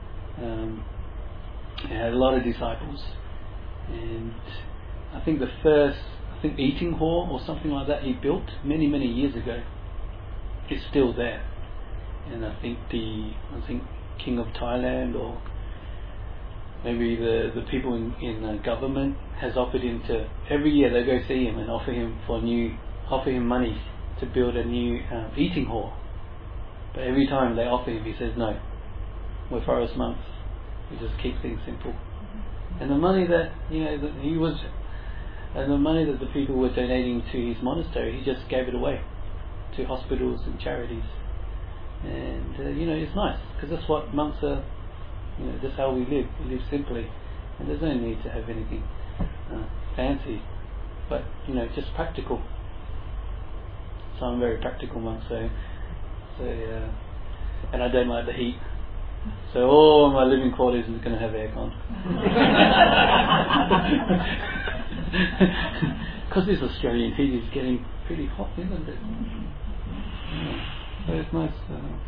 S2: He had a lot of disciples, and I think the first eating hall or something like that he built many years ago. It's still there, and I think King of Thailand, or maybe the people in government, has offered him to, every year they go see him and offer him money to build a new eating hall. But every time they offer him, he says no. We're forest monks. We just keep things simple. And the money that and the money that the people were donating to his monastery, he just gave it away to hospitals and charities. And it's nice, because that's what monks are. That's how we live. We live simply, and there's no need to have anything fancy, but just practical. So I'm a very practical monk. So and I don't like the heat. So all my living quarters is going to have aircon. Because this Australian heat is getting pretty hot, isn't it? So it's nice.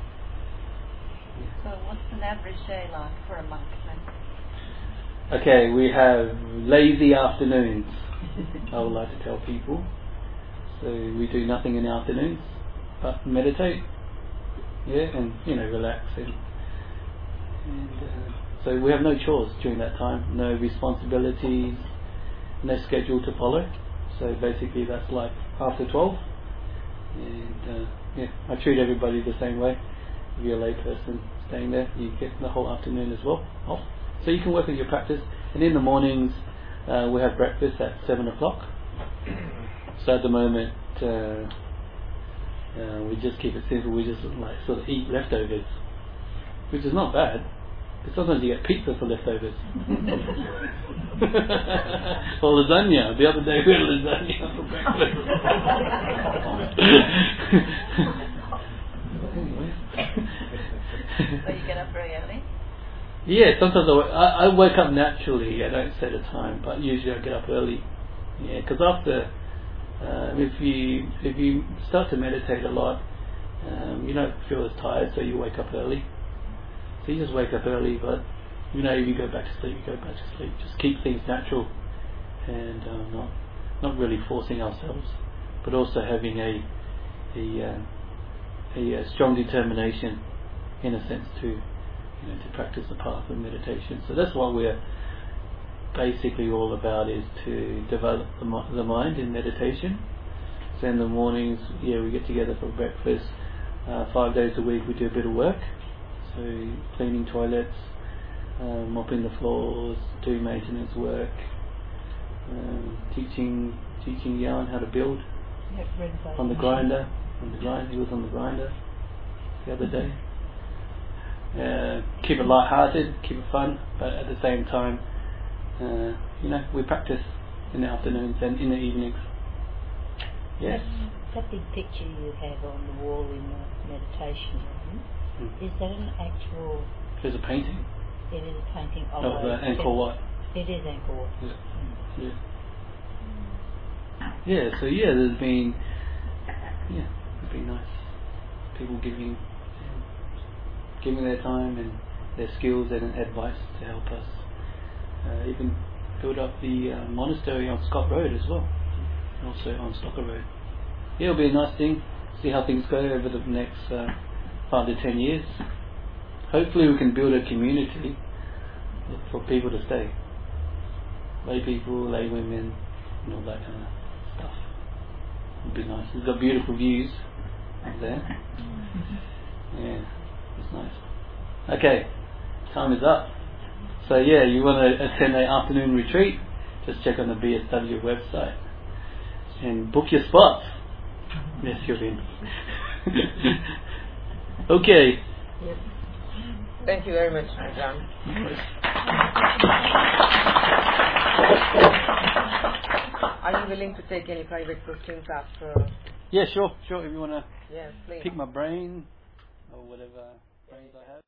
S3: So what's an average day like for a monk then?
S2: Okay, we have lazy afternoons, I would like to tell people. So we do nothing in the afternoons but meditate, and relax. And so we have no chores during that time, no responsibilities, no schedule to follow. So basically that's like after 12. And I treat everybody the same way. If you're a lay person staying there, you get the whole afternoon as well off. So you can work on your practice. And in the mornings we have breakfast at 7 o'clock. So at the moment we just keep it simple. We just sort of eat leftovers, which is not bad. Because sometimes you get pizza for leftovers. Or lasagna. The other day we had lasagna for breakfast.
S3: So you get up very early?
S2: Yeah, sometimes I wake up naturally. I don't set a time, but usually I get up early. Yeah, because after if you start to meditate a lot, you don't feel as tired, so you wake up early. So you just wake up early, but if you go back to sleep, you go back to sleep. Just keep things natural, and not really forcing ourselves, but also having a strong determination, in a sense, to practice the path of meditation. So that's what we're basically all about, is to develop the mind in meditation. So in the mornings, we get together for breakfast. 5 days a week we do a bit of work. So cleaning toilets, mopping the floors, doing maintenance work, teaching Jan how to build on the grinder. He was on the grinder the other day. keep it light-hearted, keep it fun, but at the same time, we practice in the afternoons and in the evenings. Yes.
S8: That big picture you have on the wall in the meditation room, is that an actual...
S2: There's a painting.
S8: It is a painting of
S2: Angkor Wat.
S8: It is Angkor Wat.
S2: Yeah, so there's been, it'd be nice. People giving their time and their skills and advice to help us even build up the monastery on Scott Road as well, also on Stocker Road. Yeah, it'll be a nice thing. See how things go over the next 5 to 10 years. Hopefully we can build a community for people to stay. Lay people, lay women, and all that kind of stuff. It'd be nice. It's got beautiful views up there. Yeah, it's nice. Okay, time is up. So you want to attend an afternoon retreat, just check on the BSW website and book your spots. Yes, you're in. Okay.
S9: Yes. Thank you very much, John. Are you willing to take any private questions after?
S2: Yeah, sure. If you want to
S9: yes, please.
S2: pick my brain or whatever brains I have.